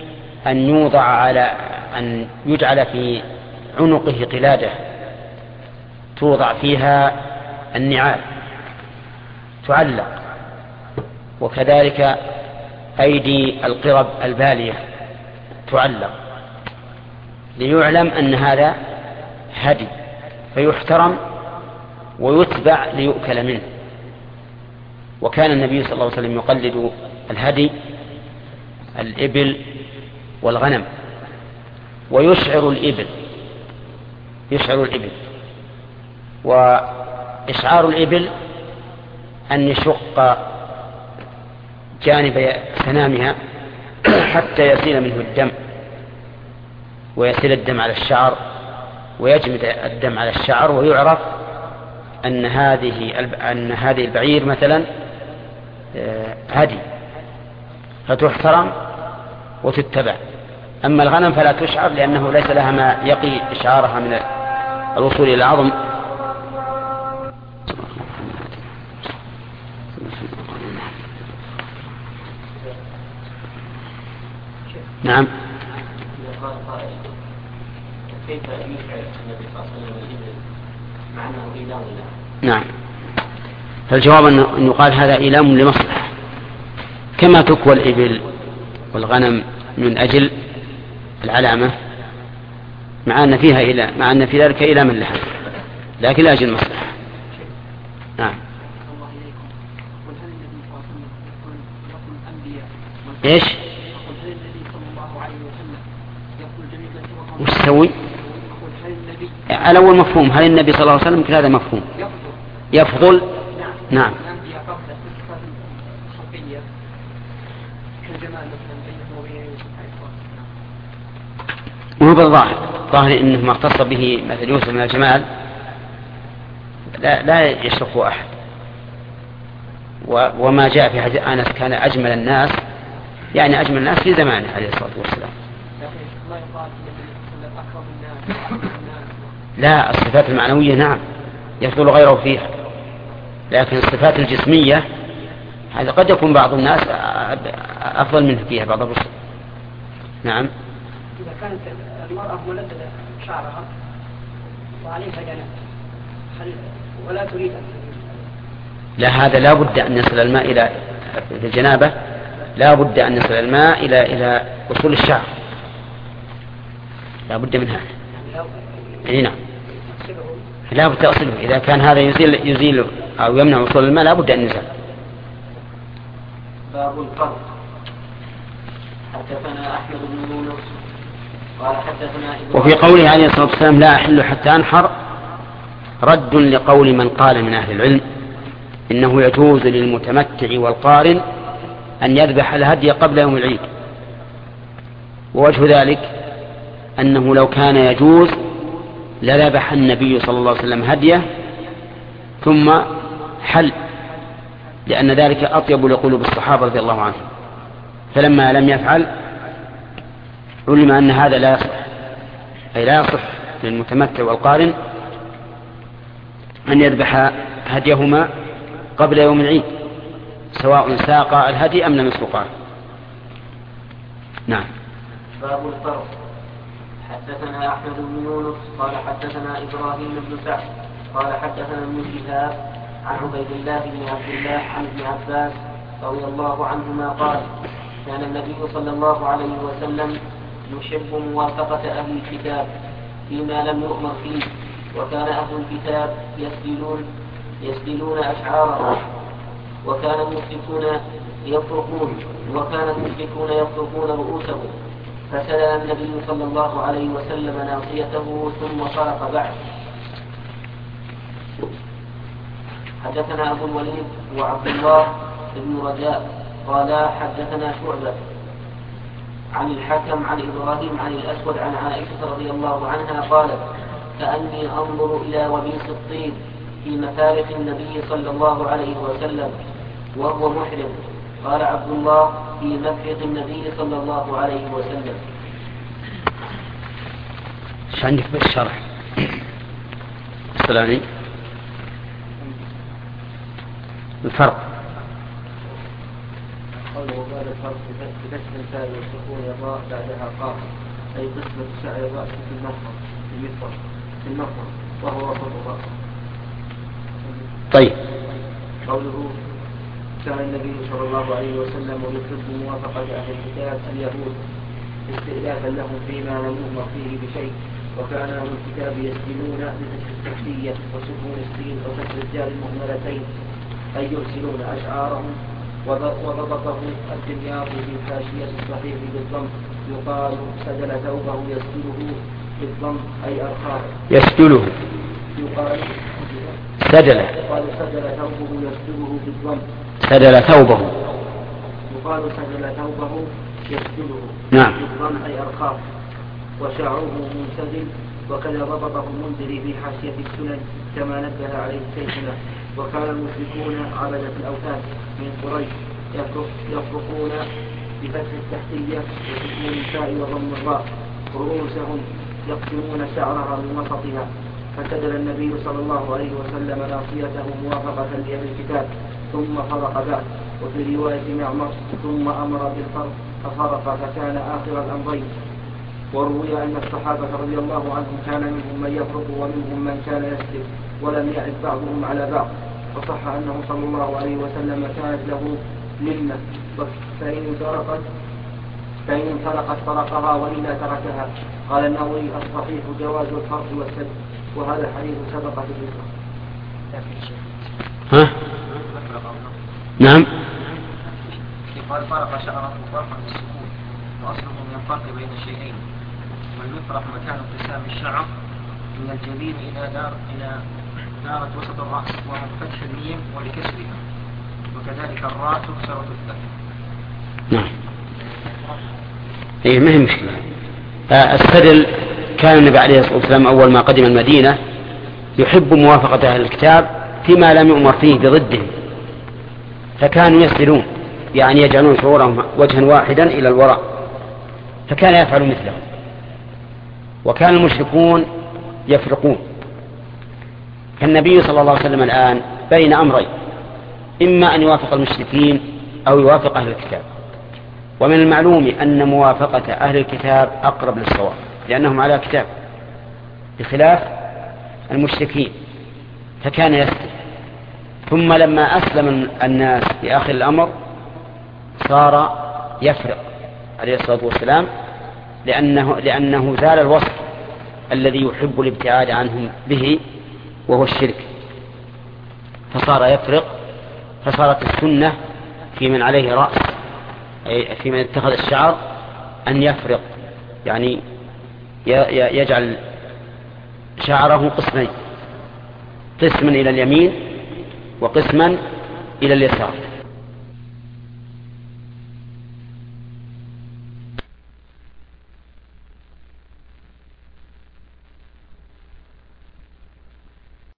أن يجعل في عنقه قلادة توضع فيها النعال تعلق، وكذلك أيدي القرب البالية تعلق، ليعلم أن هذا هدي فيحترم ويتبع ليؤكل منه. وكان النبي صلى الله عليه وسلم يقلد الهدي الإبل والغنم، ويشعر الإبل وإشعار الإبل أن يشق جانب سنامها حتى يسيل منه الدم، ويسيل الدم على الشعر ويجمد الدم على الشعر، ويعرف أن هذه البعير مثلا هدي فتحترم وتتبع. أما الغنم فلا تشعر لأنه ليس لها ما يقي إشعارها من الوصول إلى العظم. نعم. كيف يشعر النبي صلى الله عليه وسلم مع أنه إيلام له؟ نعم، فالجواب أن يقال هذا إيلام لمصلحة، كما تكوى الإبل والغنم من أجل العلامة، مع أن في ذلك إيلاما لها، لكن لأجل المصلحة. نعم. إيش؟ وش تسوي؟ الأول مفهوم، هل النبي صلى الله عليه وسلم هذا مفهوم يفضل؟ نعم. وهو بالظاهر إنه ما اختص به مثل يوسف من الجمال لا يشركه أحد، وما جاء في حديث أنس كان أجمل الناس، يعني أجمل الناس في زمانه عليه الصلاة والسلام. لا، الصفات المعنوية نعم يفضل غيره فيها، لكن الصفات الجسمية هذا قد يكون بعض الناس أفضل منه فيها بعض الرسل. نعم. إذا كانت المرأة ملددة شعرها وعليها جناب ولا تريد أن لا، هذا لا بد أن يصل الماء إلى الجنابة، لا بد أن يصل الماء إلى وصول الشعر، لا بد منها. نعم، لا بد أصله. إذا كان هذا يزيل أو يمنع وصول الماء لا بد أن يزال. باب الفرق. حدثنا أحمد بن يونس قال حدثنا وفي قوله عليه الصلاة والسلام لا أحل حتى أنحر رد لقول من قال من أهل العلم إنه يجوز للمتمتع والقارن أن يذبح الهدي قبل يوم العيد، ووجه ذلك أنه لو كان يجوز لذبح النبي صلى الله عليه وسلم هديه ثم حل، لأن ذلك أطيب لقلوب الصحابة رضي الله عنهم، فلما لم يفعل علم أن هذا لا يصح، أي لا يصح للمتمتع والقارن أن يذبح هديهما قبل يوم العيد سواء ساق الهدي أم لم يسوقه. نعم. باب الفرق. حدثنا أحمد بن يونس قال حدثنا إبراهيم بن سعد قال حدثنا ابن شهاب عن عبيد الله بن عبد الله عن ابن عباس رضي الله عنهما قال كان النبي صلى الله عليه وسلم يحب موافقة أهل الكتاب فيما لم يؤمر فيه، وكان أهل الكتاب يسدلون أشعارهم، وكان المشركون يفرقون رؤوسهم، فسدل النبي صلى الله عليه وسلم ناصيته ثم فرق بعد. حدثنا أبو الوليد وعبد الله بن رجاء قال حدثنا شعبة عن الحكم عن إبراهيم عن الأسود عن عائشة رضي الله عنها قالت كأني أنظر إلى وبيس الطين في مفارق النبي صلى الله عليه وسلم وهو محرم. قال عبد الله في مفرق النبي صلى الله عليه وسلم. ايش عندك بالشرح؟ العسقلاني الفرق. قوله بعد الفرق بكسر الفاء والسكون الراء بعدها قاف، أي قسمة سعي الرأس في المفرق وهو وسط الرأس. طيب. قوله كان النبي صلى الله عليه وسلم يحب موافقة أهل الكتاب اليهود استئلافا لهم فيما لم يؤمر فيه بشيء، وكان أهل الكتاب يسجلون بفتح التحتية وسكون السين وكسر الجار المهملتين، أي يرسلون أشعارهم. وضبطه الدمياطي في الحاشية الصحيح بالضم، يقال سدل ثوبه يسدله بالضم أي أرخاه. يسدله. يقال سدل. يقال سدل ثوبه يسدله بالضم. سدل ثوبه. يقال سدل ثوبه يسدله. نعم. بالضم أي أرخاه. وشعره منسدل، وكذا ضبطه المنذري في حاشية السنن كما نبه عليه الشيخنا. وكان المشركون عبدة الأوثان من قريش يفرقون بفتح التحتية وسكون الفاء وضم الراء رؤوسهم، يقسمون شعرها من وسطها. فسدل النبي صلى الله عليه وسلم ناصيته موافقة لأهل الكتاب ثم فرق بعد. وفي رواية معمر ثم أمر بالفرق ففرق فكان آخر الأمرين. وروي أن الصحابة رضي الله عنهم كان منهم من يفرق ومنهم من كان يسلم ولم يعد بعضهم على بعض. وصح أنه صلى الله عليه وسلم كانت له لمة، فإن انفرقت فرقها وإلا تركها. قال النووي الصحيح جواز الفرق والسد، وهذا الحديث سبق في الذكر. ها؟ نعم. قال فرق شعره فرقا بالسكون، وأصله من الفرق بين الشيئين. والمفرق مكان انقسام الشعر من الجبين إلى دارة وسط الرأس، وهو فتح الميم ولكسرها، وكذلك الراء تكسر وتفتح. نعم. ما هي مشكلة. السدل كان النبي عليه الصلاة والسلام أول ما قدم المدينة يحب موافقة أهل الكتاب فيما لم يؤمر فيه بضده، فكانوا يسدلون يعني يجعلون شعورهم وجها واحدا إلى الوراء، فكان يفعل مثله. وكان المشركون يفرقون. فالنبي صلى الله عليه وسلم الآن بين أمرين، إما أن يوافق المشركين أو يوافق أهل الكتاب. ومن المعلوم أن موافقة أهل الكتاب أقرب للصواب لأنهم على كتاب، بخلاف المشركين فكان يسلم. ثم لما أسلم الناس في آخر الأمر صار يفرق عليه الصلاة والسلام، لأنه زال الوصف الذي يحب الابتعاد عنهم به وهو الشرك، فصار يفرق. فصارت السنة في من عليه رأس، أي في من اتخذ الشعر، أن يفرق، يعني يجعل شعره قسمين، قسما إلى اليمين وقسما إلى اليسار.